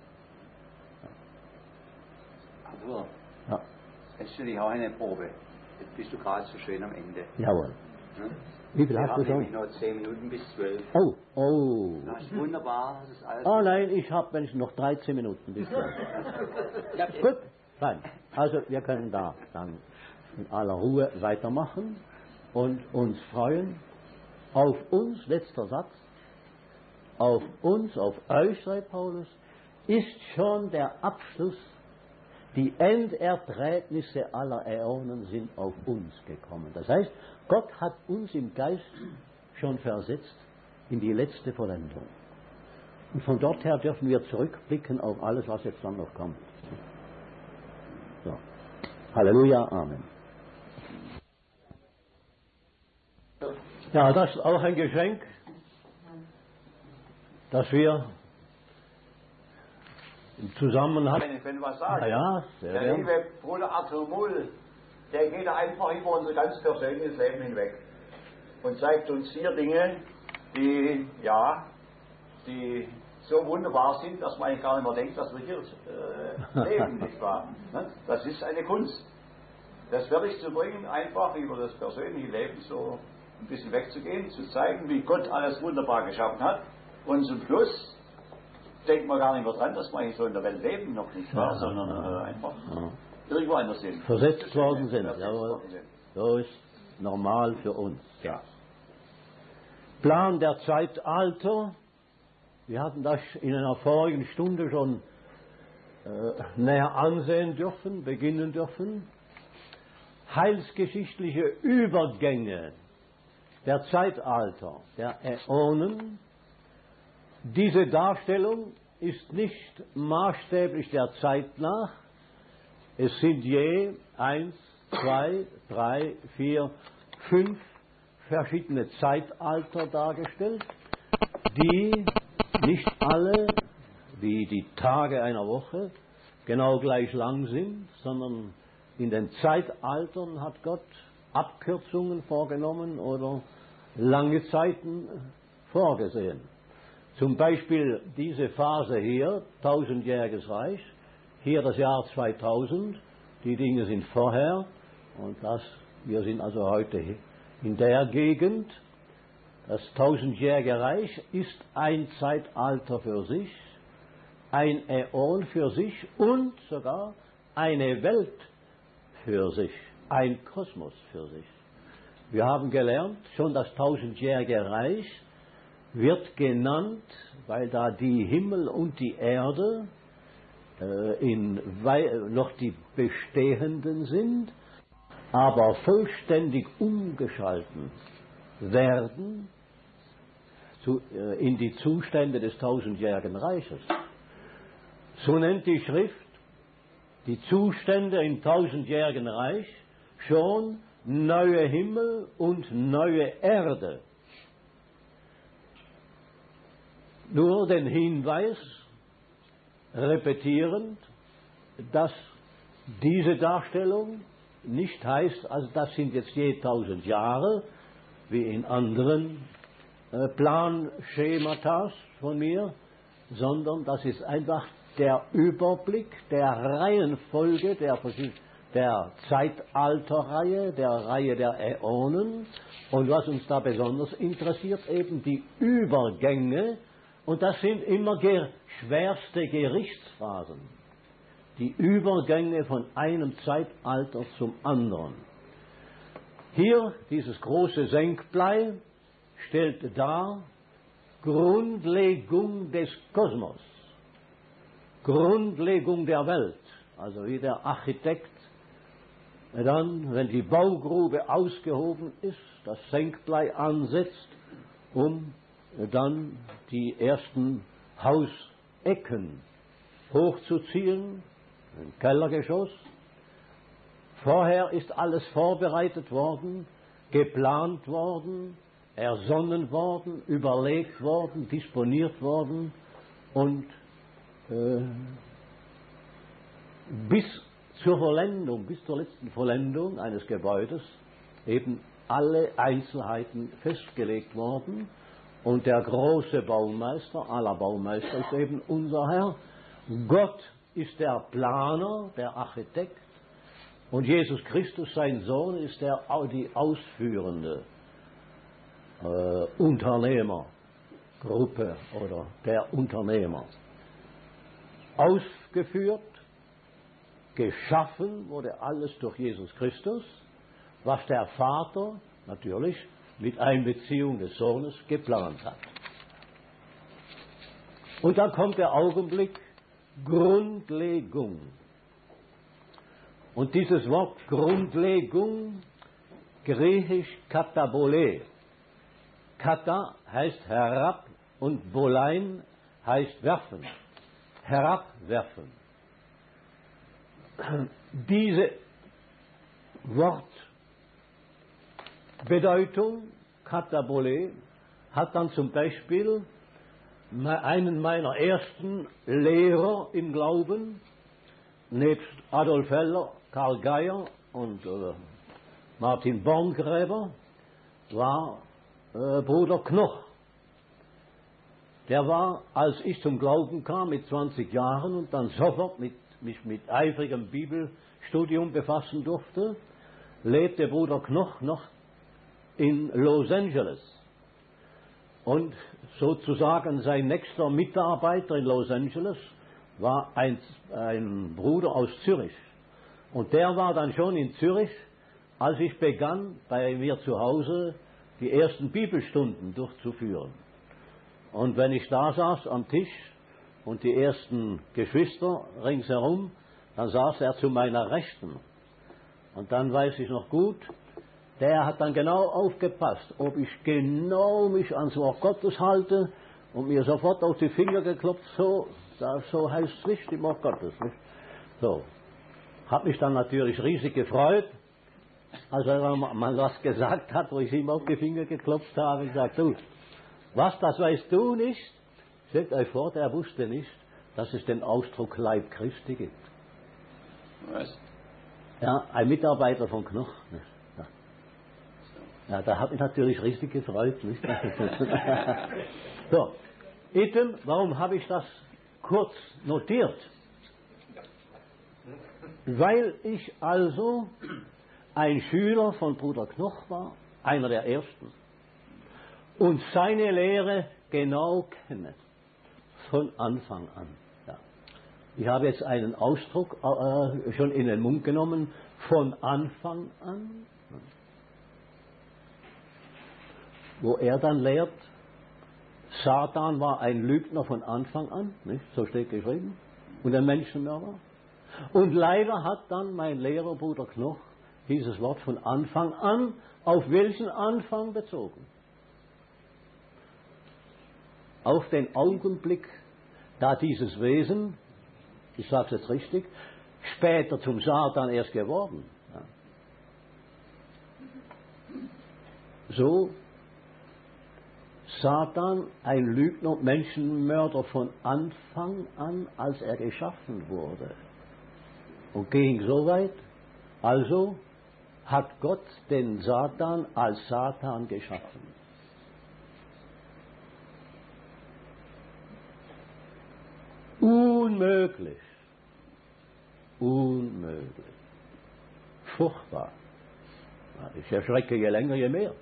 Also, ja. jetzt stelle ich auch eine Probe. Jetzt bist du gerade so schön am Ende. Jawohl. Hm? Wie viel Wir hast du haben schon? nämlich noch 10 Minuten bis 12. Oh. Das ist wunderbar. Das ist alles. Oh nein, ich habe noch 13 Minuten bis 12. Gut, fein. Also wir können da dann in aller Ruhe weitermachen und uns freuen auf uns, letzter Satz, auf uns, auf euch, sei Paulus, ist schon der Abschluss, die Enderträgnisse aller Äonen sind auf uns gekommen. Das heißt, Gott hat uns im Geist schon versetzt in die letzte Vollendung. Und von dort her dürfen wir zurückblicken auf alles, was jetzt dann noch kommt. So. Halleluja, Amen. Ja, das ist auch ein Geschenk, dass wir im Zusammenhang... Wenn du was sagst. Ja, sehr der gern. liebe Bruder Arthur Mull, der geht einfach über unser ganz persönliches Leben hinweg und zeigt uns hier Dinge, die so wunderbar sind, dass man eigentlich gar nicht mehr denkt, dass wir hier leben, nicht wahr? Das ist eine Kunst. Das werde ich zu bringen, einfach über das persönliche Leben so ein bisschen wegzugehen, zu zeigen, wie Gott alles wunderbar geschaffen hat. Und zum Schluss denkt man gar nicht mehr dran, dass wir eigentlich so in der Welt leben, noch nicht wahr, sondern einfach irgendwo anders sind. Versetzt worden sind, jawohl. So ist normal für uns. Ja. Plan der Zeitalter. Wir hatten das in einer vorigen Stunde schon näher ansehen dürfen, beginnen dürfen. Heilsgeschichtliche Übergänge der Zeitalter, der Äonen. Diese Darstellung ist nicht maßstäblich der Zeit nach. Es sind je 1, 2, 3, 4, 5 verschiedene Zeitalter dargestellt, die nicht alle, wie die Tage einer Woche, genau gleich lang sind, sondern in den Zeitaltern hat Gott Abkürzungen vorgenommen oder lange Zeiten vorgesehen. Zum Beispiel diese Phase hier, 1000-jähriges Reich, hier das Jahr 2000, die Dinge sind vorher und wir sind also heute in der Gegend. Das 1000-jährige Reich ist ein Zeitalter für sich, ein Äon für sich und sogar eine Welt für sich, ein Kosmos für sich. Wir haben gelernt, schon das 1000-jährige Reich wird genannt, weil da die Himmel und die Erde noch die bestehenden sind, aber vollständig umgeschalten werden in die Zustände des 1000-jährigen Reiches. So nennt die Schrift die Zustände im 1000-jährigen Reich schon neue Himmel und neue Erde. Nur den Hinweis repetierend, dass diese Darstellung nicht heißt, also das sind jetzt je 1000 Jahre, wie in anderen Planschemata von mir, sondern das ist einfach der Überblick der Reihenfolge der Zeitalterreihe, der Reihe der Äonen. Und was uns da besonders interessiert, eben die Übergänge. Und das sind immer schwerste Gerichtsphasen. Die Übergänge von einem Zeitalter zum anderen. Hier, dieses große Senkblei, stellt dar Grundlegung des Kosmos. Grundlegung der Welt. Also wie der Architekt dann, wenn die Baugrube ausgehoben ist, das Senkblei ansetzt, um dann die ersten Hausecken hochzuziehen, ein Kellergeschoss. Vorher ist alles vorbereitet worden, geplant worden, ersonnen worden, überlegt worden, disponiert worden und bis zur Vollendung, bis zur letzten Vollendung eines Gebäudes eben alle Einzelheiten festgelegt worden. Und der große Baumeister aller Baumeister ist eben unser Herr. Gott ist der Planer, der Architekt. Und Jesus Christus, sein Sohn, ist die ausführende Unternehmergruppe oder der Unternehmer. Ausgeführt, geschaffen wurde alles durch Jesus Christus, was der Vater natürlich mit Einbeziehung des Sohnes geplant hat. Und dann kommt der Augenblick Grundlegung. Und dieses Wort Grundlegung, griechisch katabole. Kata heißt herab und bolein heißt werfen. Herabwerfen. Diese Wortbedeutung, katabole, hat dann zum Beispiel einen meiner ersten Lehrer im Glauben, nebst Adolf Heller, Karl Geier und Martin Borngräber, war Bruder Knoch. Der war, als ich zum Glauben kam, mit 20 Jahren und dann sofort mich mit eifrigem Bibelstudium befassen durfte, lebte Bruder Knoch noch in Los Angeles. Und sozusagen sein nächster Mitarbeiter in Los Angeles war ein Bruder aus Zürich. Und der war dann schon in Zürich, als ich begann, bei mir zu Hause die ersten Bibelstunden durchzuführen. Und wenn ich da saß am Tisch und die ersten Geschwister ringsherum, dann saß er zu meiner Rechten. Und dann weiß ich noch gut, der hat dann genau aufgepasst, ob ich genau mich ans Wort Gottes halte und mir sofort auf die Finger geklopft, so, so heißt es nicht im Wort Gottes. Nicht? So. Habe mich dann natürlich riesig gefreut, als er mal was gesagt hat, wo ich ihm auf die Finger geklopft habe und gesagt, du, was, das weißt du nicht? Stellt euch vor, der wusste nicht, dass es den Ausdruck Leib Christi gibt. Was? Ja, ein Mitarbeiter von Knoch. Nicht? Ja, da habe ich natürlich riesig gefreut. Nicht? So, Item, warum habe ich das kurz notiert? Weil ich also ein Schüler von Bruder Knoch war, einer der ersten, und seine Lehre genau kenne, von Anfang an. Ja. Ich habe jetzt einen Ausdruck schon in den Mund genommen, von Anfang an, wo er dann lehrt, Satan war ein Lügner von Anfang an, nicht? So steht geschrieben, und ein Menschenmörder. Und leider hat dann mein Lehrer Bruder Knoch dieses Wort von Anfang an auf welchen Anfang bezogen? Auf den Augenblick, da dieses Wesen, ich sage es jetzt richtig, später zum Satan erst geworden. Ja. So, Satan, ein Lügner, Menschenmörder von Anfang an, als er geschaffen wurde. Und ging so weit, also hat Gott den Satan als Satan geschaffen. Unmöglich. Unmöglich. Furchtbar. Ich erschrecke je länger, je mehr.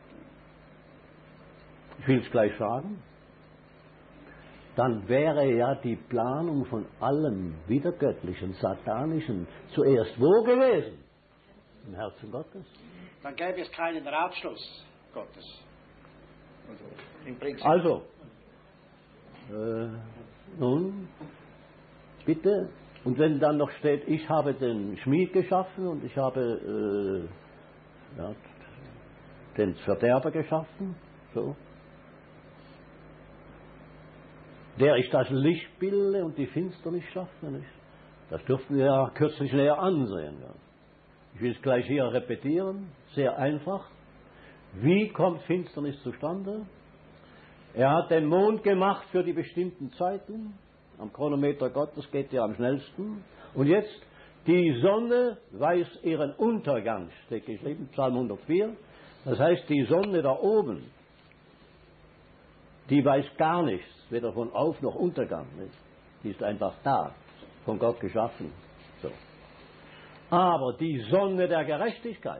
Ich will es gleich sagen. Dann wäre ja die Planung von allem wiedergöttlichen, satanischen zuerst wo gewesen? Im Herzen Gottes. Dann gäbe es keinen Ratschluss Gottes. Im Prinzip. Also, nun, bitte. Und wenn dann noch steht, ich habe den Schmied geschaffen und ich habe den Verderber geschaffen, so. Der ich das Licht bilde und die Finsternis schaffe, nicht? Das durften wir ja kürzlich näher ansehen. Ja. Ich will es gleich hier repetieren, sehr einfach. Wie kommt Finsternis zustande? Er hat den Mond gemacht für die bestimmten Zeiten. Am Chronometer Gottes geht er am schnellsten. Und jetzt, die Sonne weiß ihren Untergang, steht geschrieben, Psalm 104. Das heißt, die Sonne da oben, die weiß gar nichts, weder von Auf- noch Untergang. Nicht? Die ist einfach da, von Gott geschaffen. So. Aber die Sonne der Gerechtigkeit,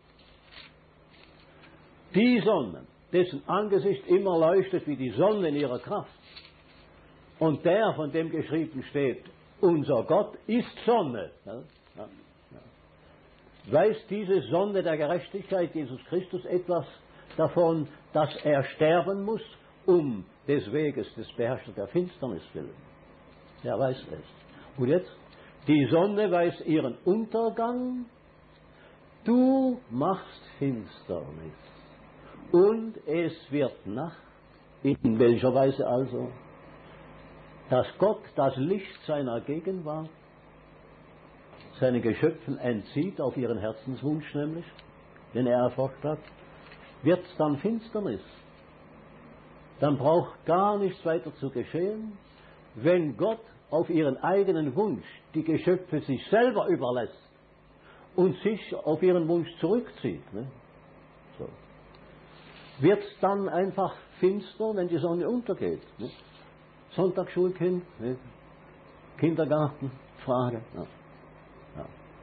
die Sonne, dessen Angesicht immer leuchtet wie die Sonne in ihrer Kraft, und der, von dem geschrieben steht, unser Gott ist Sonne. Ja, ja, ja. Weiß diese Sonne der Gerechtigkeit, Jesus Christus, etwas davon, dass er sterben muss, um des Weges des Beherrschers der Finsternis willen? Er weiß es. Und jetzt, die Sonne weiß ihren Untergang, du machst Finsternis. Und es wird Nacht. In welcher Weise also? Dass Gott das Licht seiner Gegenwart seinen Geschöpfen entzieht, auf ihren Herzenswunsch nämlich, den er erforscht hat, wird dann Finsternis. Dann braucht gar nichts weiter zu geschehen, wenn Gott auf ihren eigenen Wunsch die Geschöpfe sich selber überlässt und sich auf ihren Wunsch zurückzieht. Ne? So. Wird es dann einfach finster, wenn die Sonne untergeht? Ne? Sonntagsschulkind, ne? Kindergarten, Frage. Ja. Ja.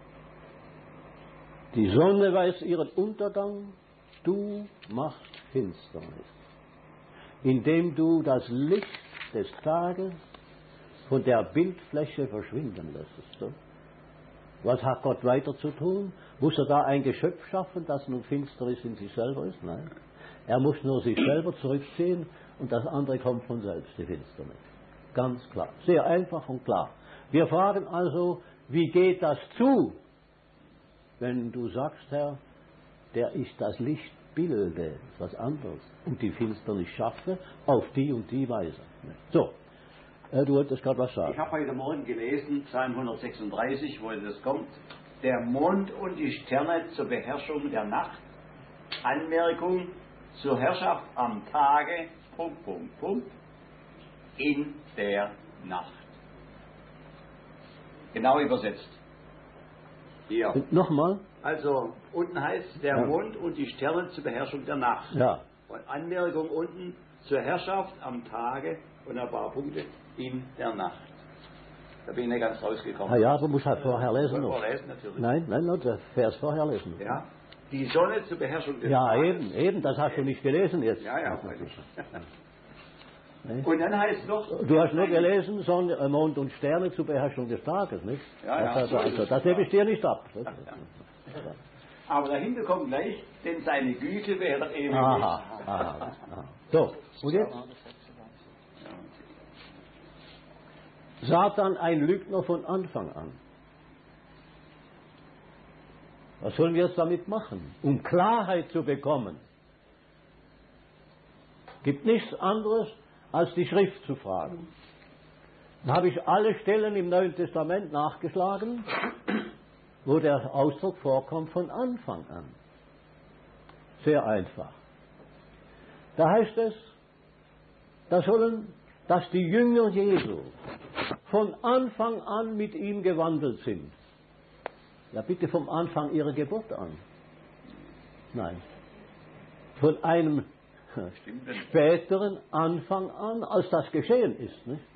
Die Sonne weiß ihren Untergang, du machst Finsternis, indem du das Licht des Tages von der Bildfläche verschwinden lässt. So. Was hat Gott weiter zu tun? Muss er da ein Geschöpf schaffen, das nun Finsternis in sich selber ist? Nein. Er muss nur sich selber zurückziehen und das andere kommt von selbst, die Finsternis. Ganz klar. Sehr einfach und klar. Wir fragen also, wie geht das zu, wenn du sagst, Herr, der ich das Licht bilde, was anderes, und die Finsternis schaffe, auf die und die Weise. So. Du wolltest gerade was Ich sagen. habe heute Morgen gelesen, Psalm 136, wo das kommt. Der Mond und die Sterne zur Beherrschung der Nacht. Anmerkung zur Herrschaft am Tage, in der Nacht. Genau übersetzt. Hier. Nochmal? Also, unten heißt der Ja. Mond und die Sterne zur Beherrschung der Nacht. Ja. Und Anmerkung unten zur Herrschaft am Tage und ein paar Punkte in der Nacht. Da bin ich nicht ganz rausgekommen. Ah ja, aber muss halt vorher lesen noch. Vorlesen natürlich. Nein, der Vers vorher lesen. Ja. Die Sonne zur Beherrschung des Ja, Tages. eben, das hast du nicht gelesen jetzt. Ja, freilich. Ne? Und dann heißt es noch... Du hast nur gelesen, Sonne, Mond und Sterne zur Beherrschung des Tages, nicht? Ja, das, so ist also, es. das hebe ich dir nicht ab. Ja. Aber dahinter kommt gleich, denn seine Güte wäre ewig. Aha. So, und jetzt? Satan ein Lügner von Anfang an. Was sollen wir jetzt damit machen? Um Klarheit zu bekommen. Gibt nichts anderes, als die Schrift zu fragen. Da habe ich alle Stellen im Neuen Testament nachgeschlagen, wo der Ausdruck vorkommt von Anfang an. Sehr einfach. Da heißt es, dass die Jünger Jesu von Anfang an mit ihm gewandelt sind. Ja, bitte vom Anfang ihrer Geburt an. Nein. Von einem späteren Anfang an, als das geschehen ist. Nicht?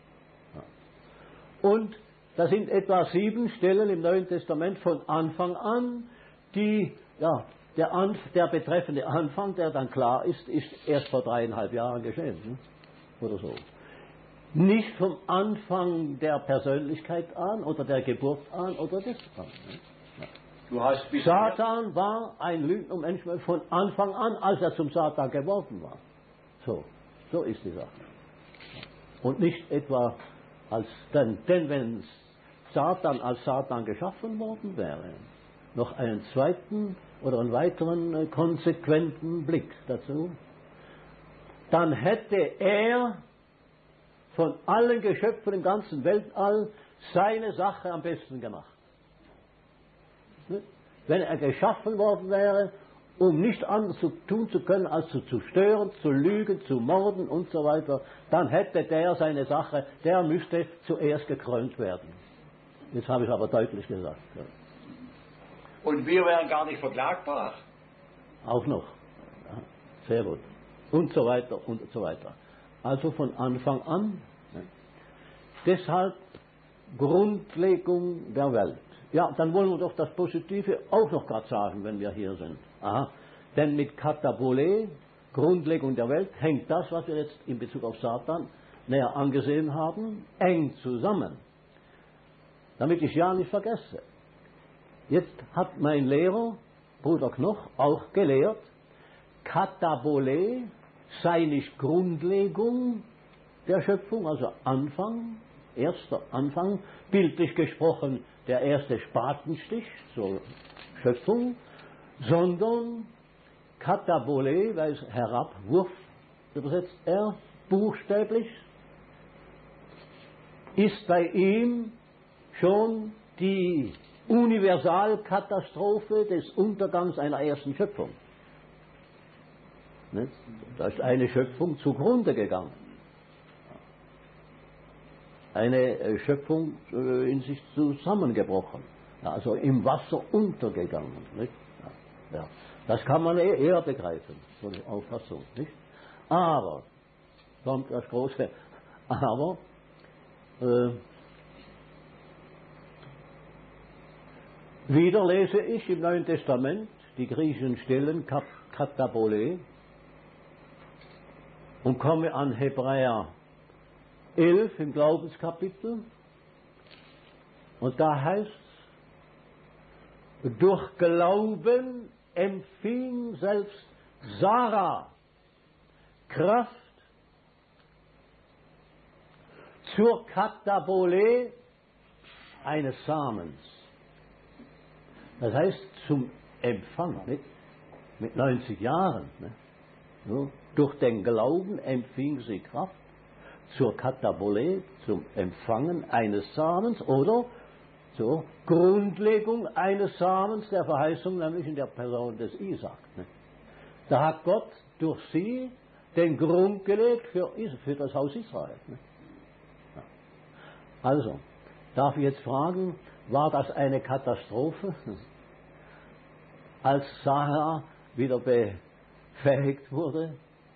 Ja. Und da sind etwa 7 Stellen im Neuen Testament von Anfang an, die, ja, der betreffende Anfang, der dann klar ist erst vor 3,5 Jahren geschehen. Nicht? Oder so. Nicht vom Anfang der Persönlichkeit an oder der Geburt an oder des an. Satan war ein Lügner Mensch von Anfang an, als er zum Satan geworden war. So ist die Sache. Und nicht etwa denn wenn Satan als Satan geschaffen worden wäre, noch einen zweiten oder einen weiteren konsequenten Blick dazu, dann hätte er von allen Geschöpfen im ganzen Weltall seine Sache am besten gemacht. Wenn er geschaffen worden wäre, um nicht anders tun zu können, als zu stören, zu lügen, zu morden und so weiter, dann hätte der seine Sache, der müsste zuerst gekrönt werden. Jetzt habe ich aber deutlich gesagt. Ja. Und wir wären gar nicht verklagbar. Auch noch. Ja, sehr gut. Und so weiter und so weiter. Also von Anfang an. Ne? Deshalb Grundlegung der Welt. Ja, dann wollen wir doch das Positive auch noch gerade sagen, wenn wir hier sind. Aha. Denn mit Katabole, Grundlegung der Welt, hängt das, was wir jetzt in Bezug auf Satan näher angesehen haben, eng zusammen. Damit ich ja nicht vergesse. Jetzt hat mein Lehrer, Bruder Knoch, auch gelehrt, Katabole sei nicht Grundlegung der Schöpfung, also Anfang, erster Anfang, bildlich gesprochen der erste Spatenstich zur Schöpfung, sondern Katabole, weil es Herabwurf übersetzt er, buchstäblich, ist bei ihm schon die Universalkatastrophe des Untergangs einer ersten Schöpfung. Da ist eine Schöpfung zugrunde gegangen. Eine Schöpfung in sich zusammengebrochen. Also im Wasser untergegangen. Nicht? Ja. Das kann man eher begreifen, so eine Auffassung. Nicht? Aber, kommt das große Aber, wieder lese ich im Neuen Testament die griechischen Stellen Katabole und komme an Hebräer 11 im Glaubenskapitel und da heißt es, durch Glauben empfing selbst Sarah Kraft zur Katabole eines Samens. Das heißt zum Empfang, nicht? Mit 90 Jahren. Nicht? So, durch den Glauben empfing sie Kraft zur Katabole, zum Empfangen eines Samens oder zur Grundlegung eines Samens der Verheißung, nämlich in der Person des Isaak. Ne? Da hat Gott durch sie den Grund gelegt für das Haus Israel. Ne? Ja. Also, darf ich jetzt fragen, war das eine Katastrophe, als Sarah wieder befähigt wurde,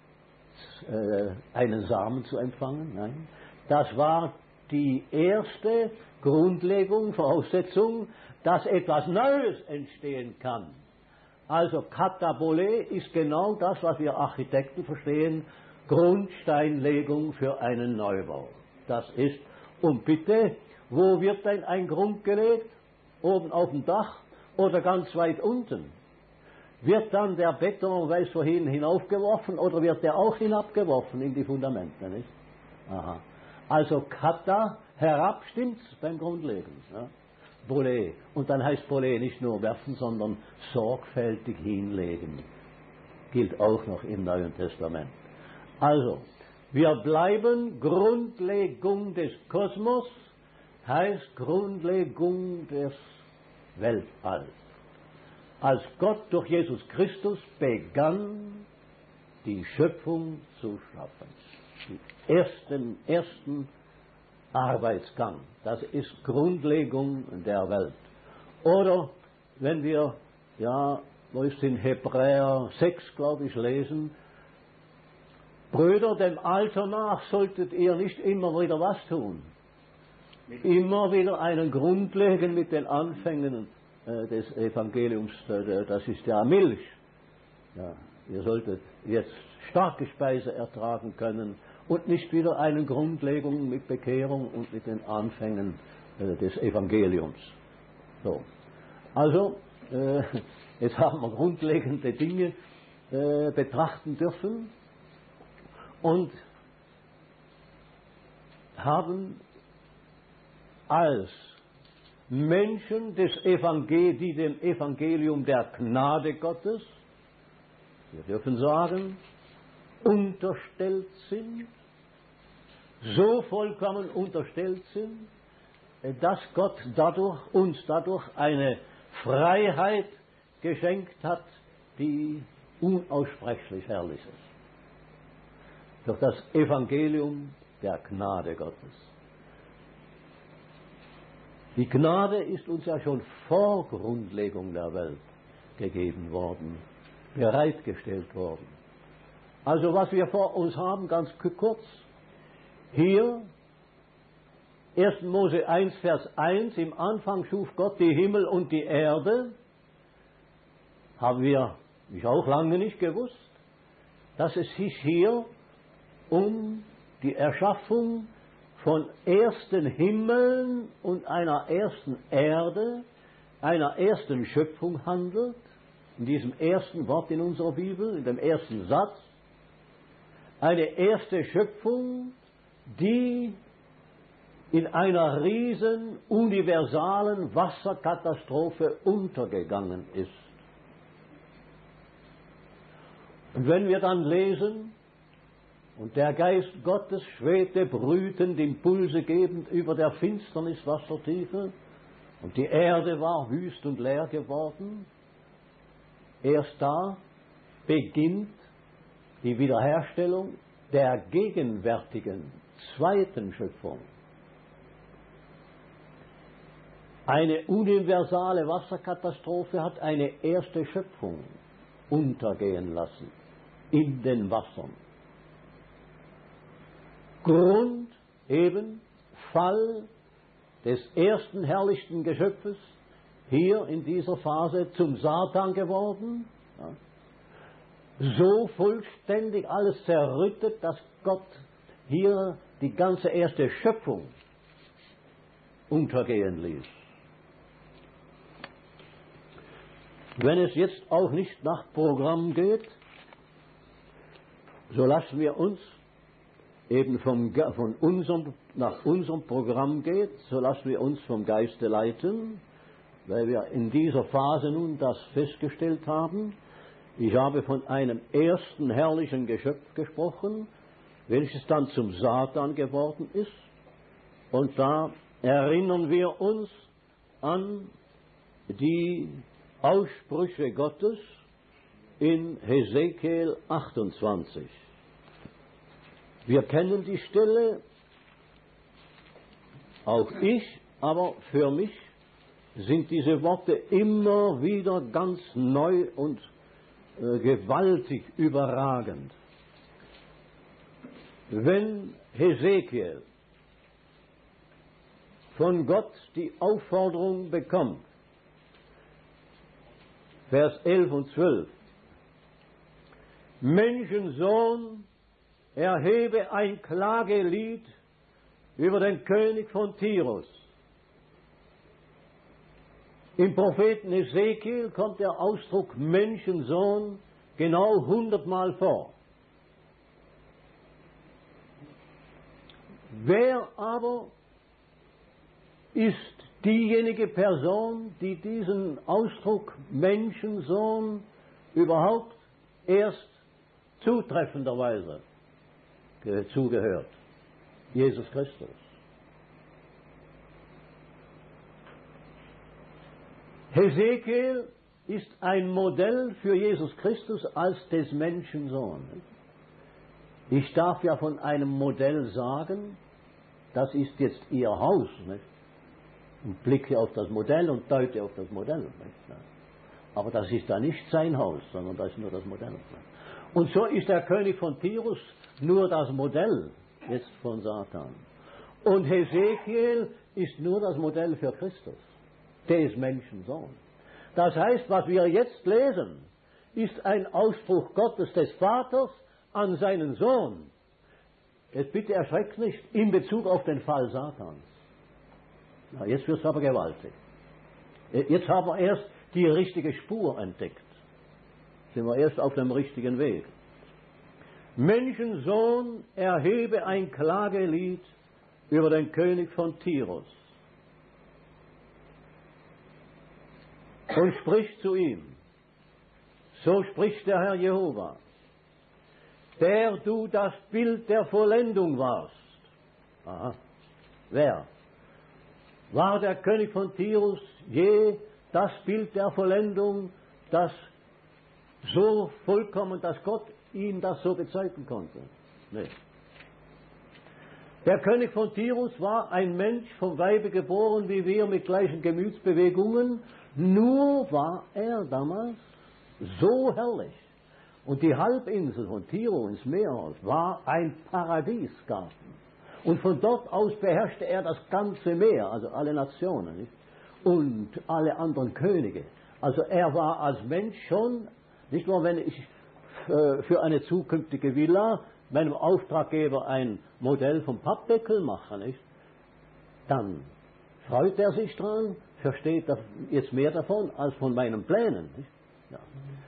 einen Samen zu empfangen? Nein. Das war die erste Grundlegung, Voraussetzung, dass etwas Neues entstehen kann. Also Katabole ist genau das, was wir Architekten verstehen, Grundsteinlegung für einen Neubau. Das ist, und bitte, wo wird denn ein Grund gelegt? Oben auf dem Dach oder ganz weit unten? Wird dann der Beton, weiß wohin, hinaufgeworfen oder wird der auch hinabgeworfen in die Fundamente? Nicht? Aha. Also Kata, herab stimmt's beim Grundlegen. Ja? Bole. Und dann heißt Bole nicht nur werfen, sondern sorgfältig hinlegen. Gilt auch noch im Neuen Testament. Also, wir bleiben Grundlegung des Kosmos, heißt Grundlegung des Weltalls. Als Gott durch Jesus Christus begann, die Schöpfung zu schaffen. Den ersten Arbeitsgang. Das ist Grundlegung der Welt. Oder wenn wir, wo ist in Hebräer 6, glaube ich, lesen, Brüder, dem Alter nach solltet ihr nicht immer wieder was tun. Immer wieder einen Grund legen mit den Anfängen des Evangeliums, das ist ja Milch. Ja, ihr solltet jetzt starke Speise ertragen können und nicht wieder eine Grundlegung mit Bekehrung und mit den Anfängen des Evangeliums. So. Also, jetzt haben wir grundlegende Dinge betrachten dürfen und haben als Menschen die dem Evangelium der Gnade Gottes, wir dürfen sagen, unterstellt sind, so vollkommen unterstellt sind, dass Gott uns dadurch eine Freiheit geschenkt hat, die unaussprechlich herrlich ist. Durch das Evangelium der Gnade Gottes. Die Gnade ist uns ja schon vor Grundlegung der Welt gegeben worden, bereitgestellt worden. Also was wir vor uns haben, ganz kurz, hier, 1. Mose 1, Vers 1, im Anfang schuf Gott die Himmel und die Erde, haben ich auch lange nicht gewusst, dass es sich hier um die Erschaffung von ersten Himmeln und einer ersten Erde, einer ersten Schöpfung handelt, in diesem ersten Wort in unserer Bibel, in dem ersten Satz, eine erste Schöpfung, die in einer riesen universalen Wasserkatastrophe untergegangen ist. Und wenn wir dann lesen, und der Geist Gottes schwebte brütend, Impulse gebend über der Finsternis Wassertiefe, und die Erde war wüst und leer geworden, erst da beginnt die Wiederherstellung der gegenwärtigen zweiten Schöpfung. Eine universale Wasserkatastrophe hat eine erste Schöpfung untergehen lassen in den Wassern. Grund, eben Fall des ersten herrlichten Geschöpfes, hier in dieser Phase zum Satan geworden, ja, so vollständig alles zerrüttet, dass Gott hier die ganze erste Schöpfung untergehen ließ. Wenn es jetzt auch nicht nach Programm geht, so lassen wir uns eben nach unserem Programm geht, so lassen wir uns vom Geiste leiten, weil wir in dieser Phase nun das festgestellt haben. Ich habe von einem ersten herrlichen Geschöpf gesprochen, welches dann zum Satan geworden ist. Und da erinnern wir uns an die Aussprüche Gottes in Hesekiel 28. Wir kennen die Stelle, auch ich, aber für mich sind diese Worte immer wieder ganz neu und gewaltig überragend. Wenn Hesekiel von Gott die Aufforderung bekommt, Vers 11 und 12, Menschensohn, erhebe ein Klagelied über den König von Tirus. Im Propheten Hesekiel kommt der Ausdruck Menschensohn genau 100-mal vor. Wer aber ist diejenige Person, die diesen Ausdruck Menschensohn überhaupt erst zutreffenderweise zugehört? Jesus Christus. Hesekiel ist ein Modell für Jesus Christus als des Menschensohn. Ich darf ja von einem Modell sagen, das ist jetzt Ihr Haus, nicht? Und blicke auf das Modell und deute auf das Modell. Nicht? Aber das ist da nicht sein Haus, sondern das ist nur das Modell. Und so ist der König von Tirus nur das Modell jetzt von Satan. Und Hesekiel ist nur das Modell für Christus, des Menschensohn. Das heißt, was wir jetzt lesen, ist ein Ausspruch Gottes des Vaters an seinen Sohn. Jetzt bitte erschreckt nicht in Bezug auf den Fall Satans. Na, jetzt wird es aber gewaltig. Jetzt haben wir erst die richtige Spur entdeckt. Sind wir erst auf dem richtigen Weg. Menschensohn, erhebe ein Klagelied über den König von Tirus und sprich zu ihm. So spricht der Herr Jehova, der du das Bild der Vollendung warst. Aha. Wer? War der König von Tirus je das Bild der Vollendung, das so vollkommen, dass Gott ihm das so bezeugen konnte? Nee. Der König von Tirus war ein Mensch vom Weibe geboren, wie wir, mit gleichen Gemütsbewegungen, nur war er damals so herrlich. Und die Halbinsel von Tiro ins Meer aus war ein Paradiesgarten. Und von dort aus beherrschte er das ganze Meer, also alle Nationen, nicht? Und alle anderen Könige. Also er war als Mensch schon, nicht nur wenn ich für eine zukünftige Villa meinem Auftraggeber ein Modell vom Pappdeckel mache, nicht? Dann freut er sich dran, versteht jetzt mehr davon als von meinen Plänen. Nicht? Ja.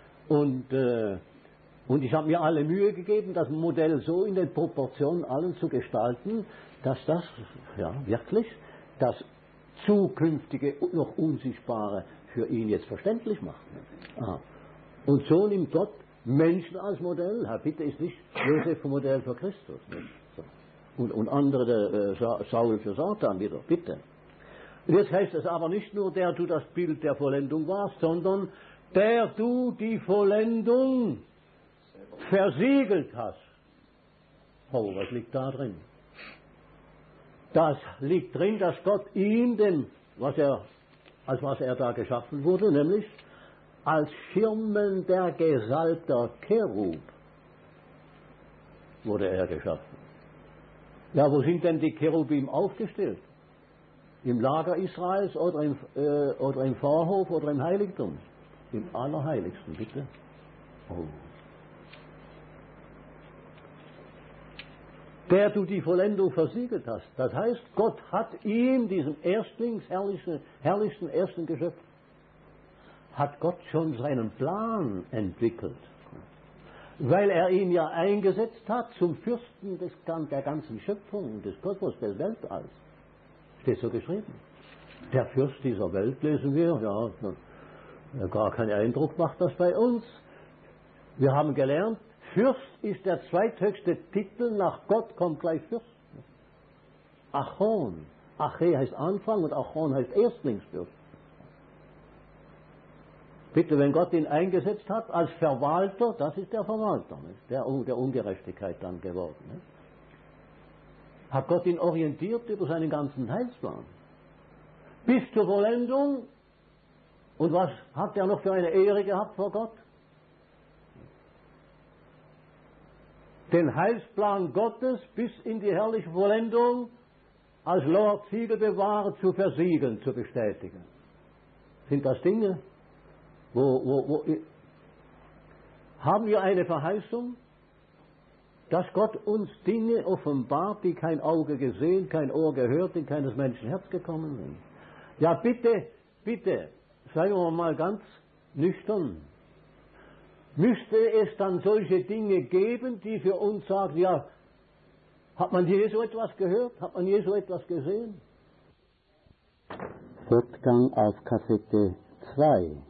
Und ich habe mir alle Mühe gegeben, das Modell so in den Proportionen allen zu gestalten, dass das wirklich das Zukünftige, noch Unsichtbare für ihn jetzt verständlich macht. Aha. Und so nimmt Gott Menschen als Modell. Herr, bitte ist nicht Josef ein Modell für Christus. Nicht? So. Und andere Saul für Satan wieder, bitte. Jetzt heißt es aber nicht nur, der du das Bild der Vollendung warst, sondern der du die Vollendung versiegelt hast. Oh, was liegt da drin? Das liegt drin, dass Gott ihm, als was er da geschaffen wurde, nämlich als schirmender gesalbter Cherub wurde er geschaffen. Ja, wo sind denn die Cherubim aufgestellt? Im Lager Israels oder im Vorhof oder im Heiligtum? Im Allerheiligsten, bitte. Oh. Der du die Vollendung versiegelt hast. Das heißt, Gott hat ihm, diesem herrlichsten ersten Geschöpf, hat Gott schon seinen Plan entwickelt. Weil er ihn ja eingesetzt hat zum Fürsten der ganzen Schöpfung, des Kosmos, des Weltalls. Steht so geschrieben. Der Fürst dieser Welt, lesen wir, ja, gar keinen Eindruck macht das bei uns. Wir haben gelernt, Fürst ist der zweithöchste Titel, nach Gott kommt gleich Fürst. Achon. Ache heißt Anfang und Achon heißt Erstlingsfürst. Bitte, wenn Gott ihn eingesetzt hat als Verwalter, das ist der Verwalter, nicht? Der Ungerechtigkeit dann geworden. Nicht? Hat Gott ihn orientiert über seinen ganzen Heilsplan. Bis zur Vollendung. Und was hat er noch für eine Ehre gehabt vor Gott? Den Heilsplan Gottes bis in die herrliche Vollendung als Lord Siegelbewahrer zu versiegeln, zu bestätigen. Sind das Dinge, haben wir eine Verheißung, dass Gott uns Dinge offenbart, die kein Auge gesehen, kein Ohr gehört, in keines Menschen Herz gekommen sind? Ja, bitte, bitte, seien wir mal ganz nüchtern. Müsste es dann solche Dinge geben, die für uns sagen, ja, hat man je so etwas gehört? Hat man je so etwas gesehen? Fortgang auf Kassette 2.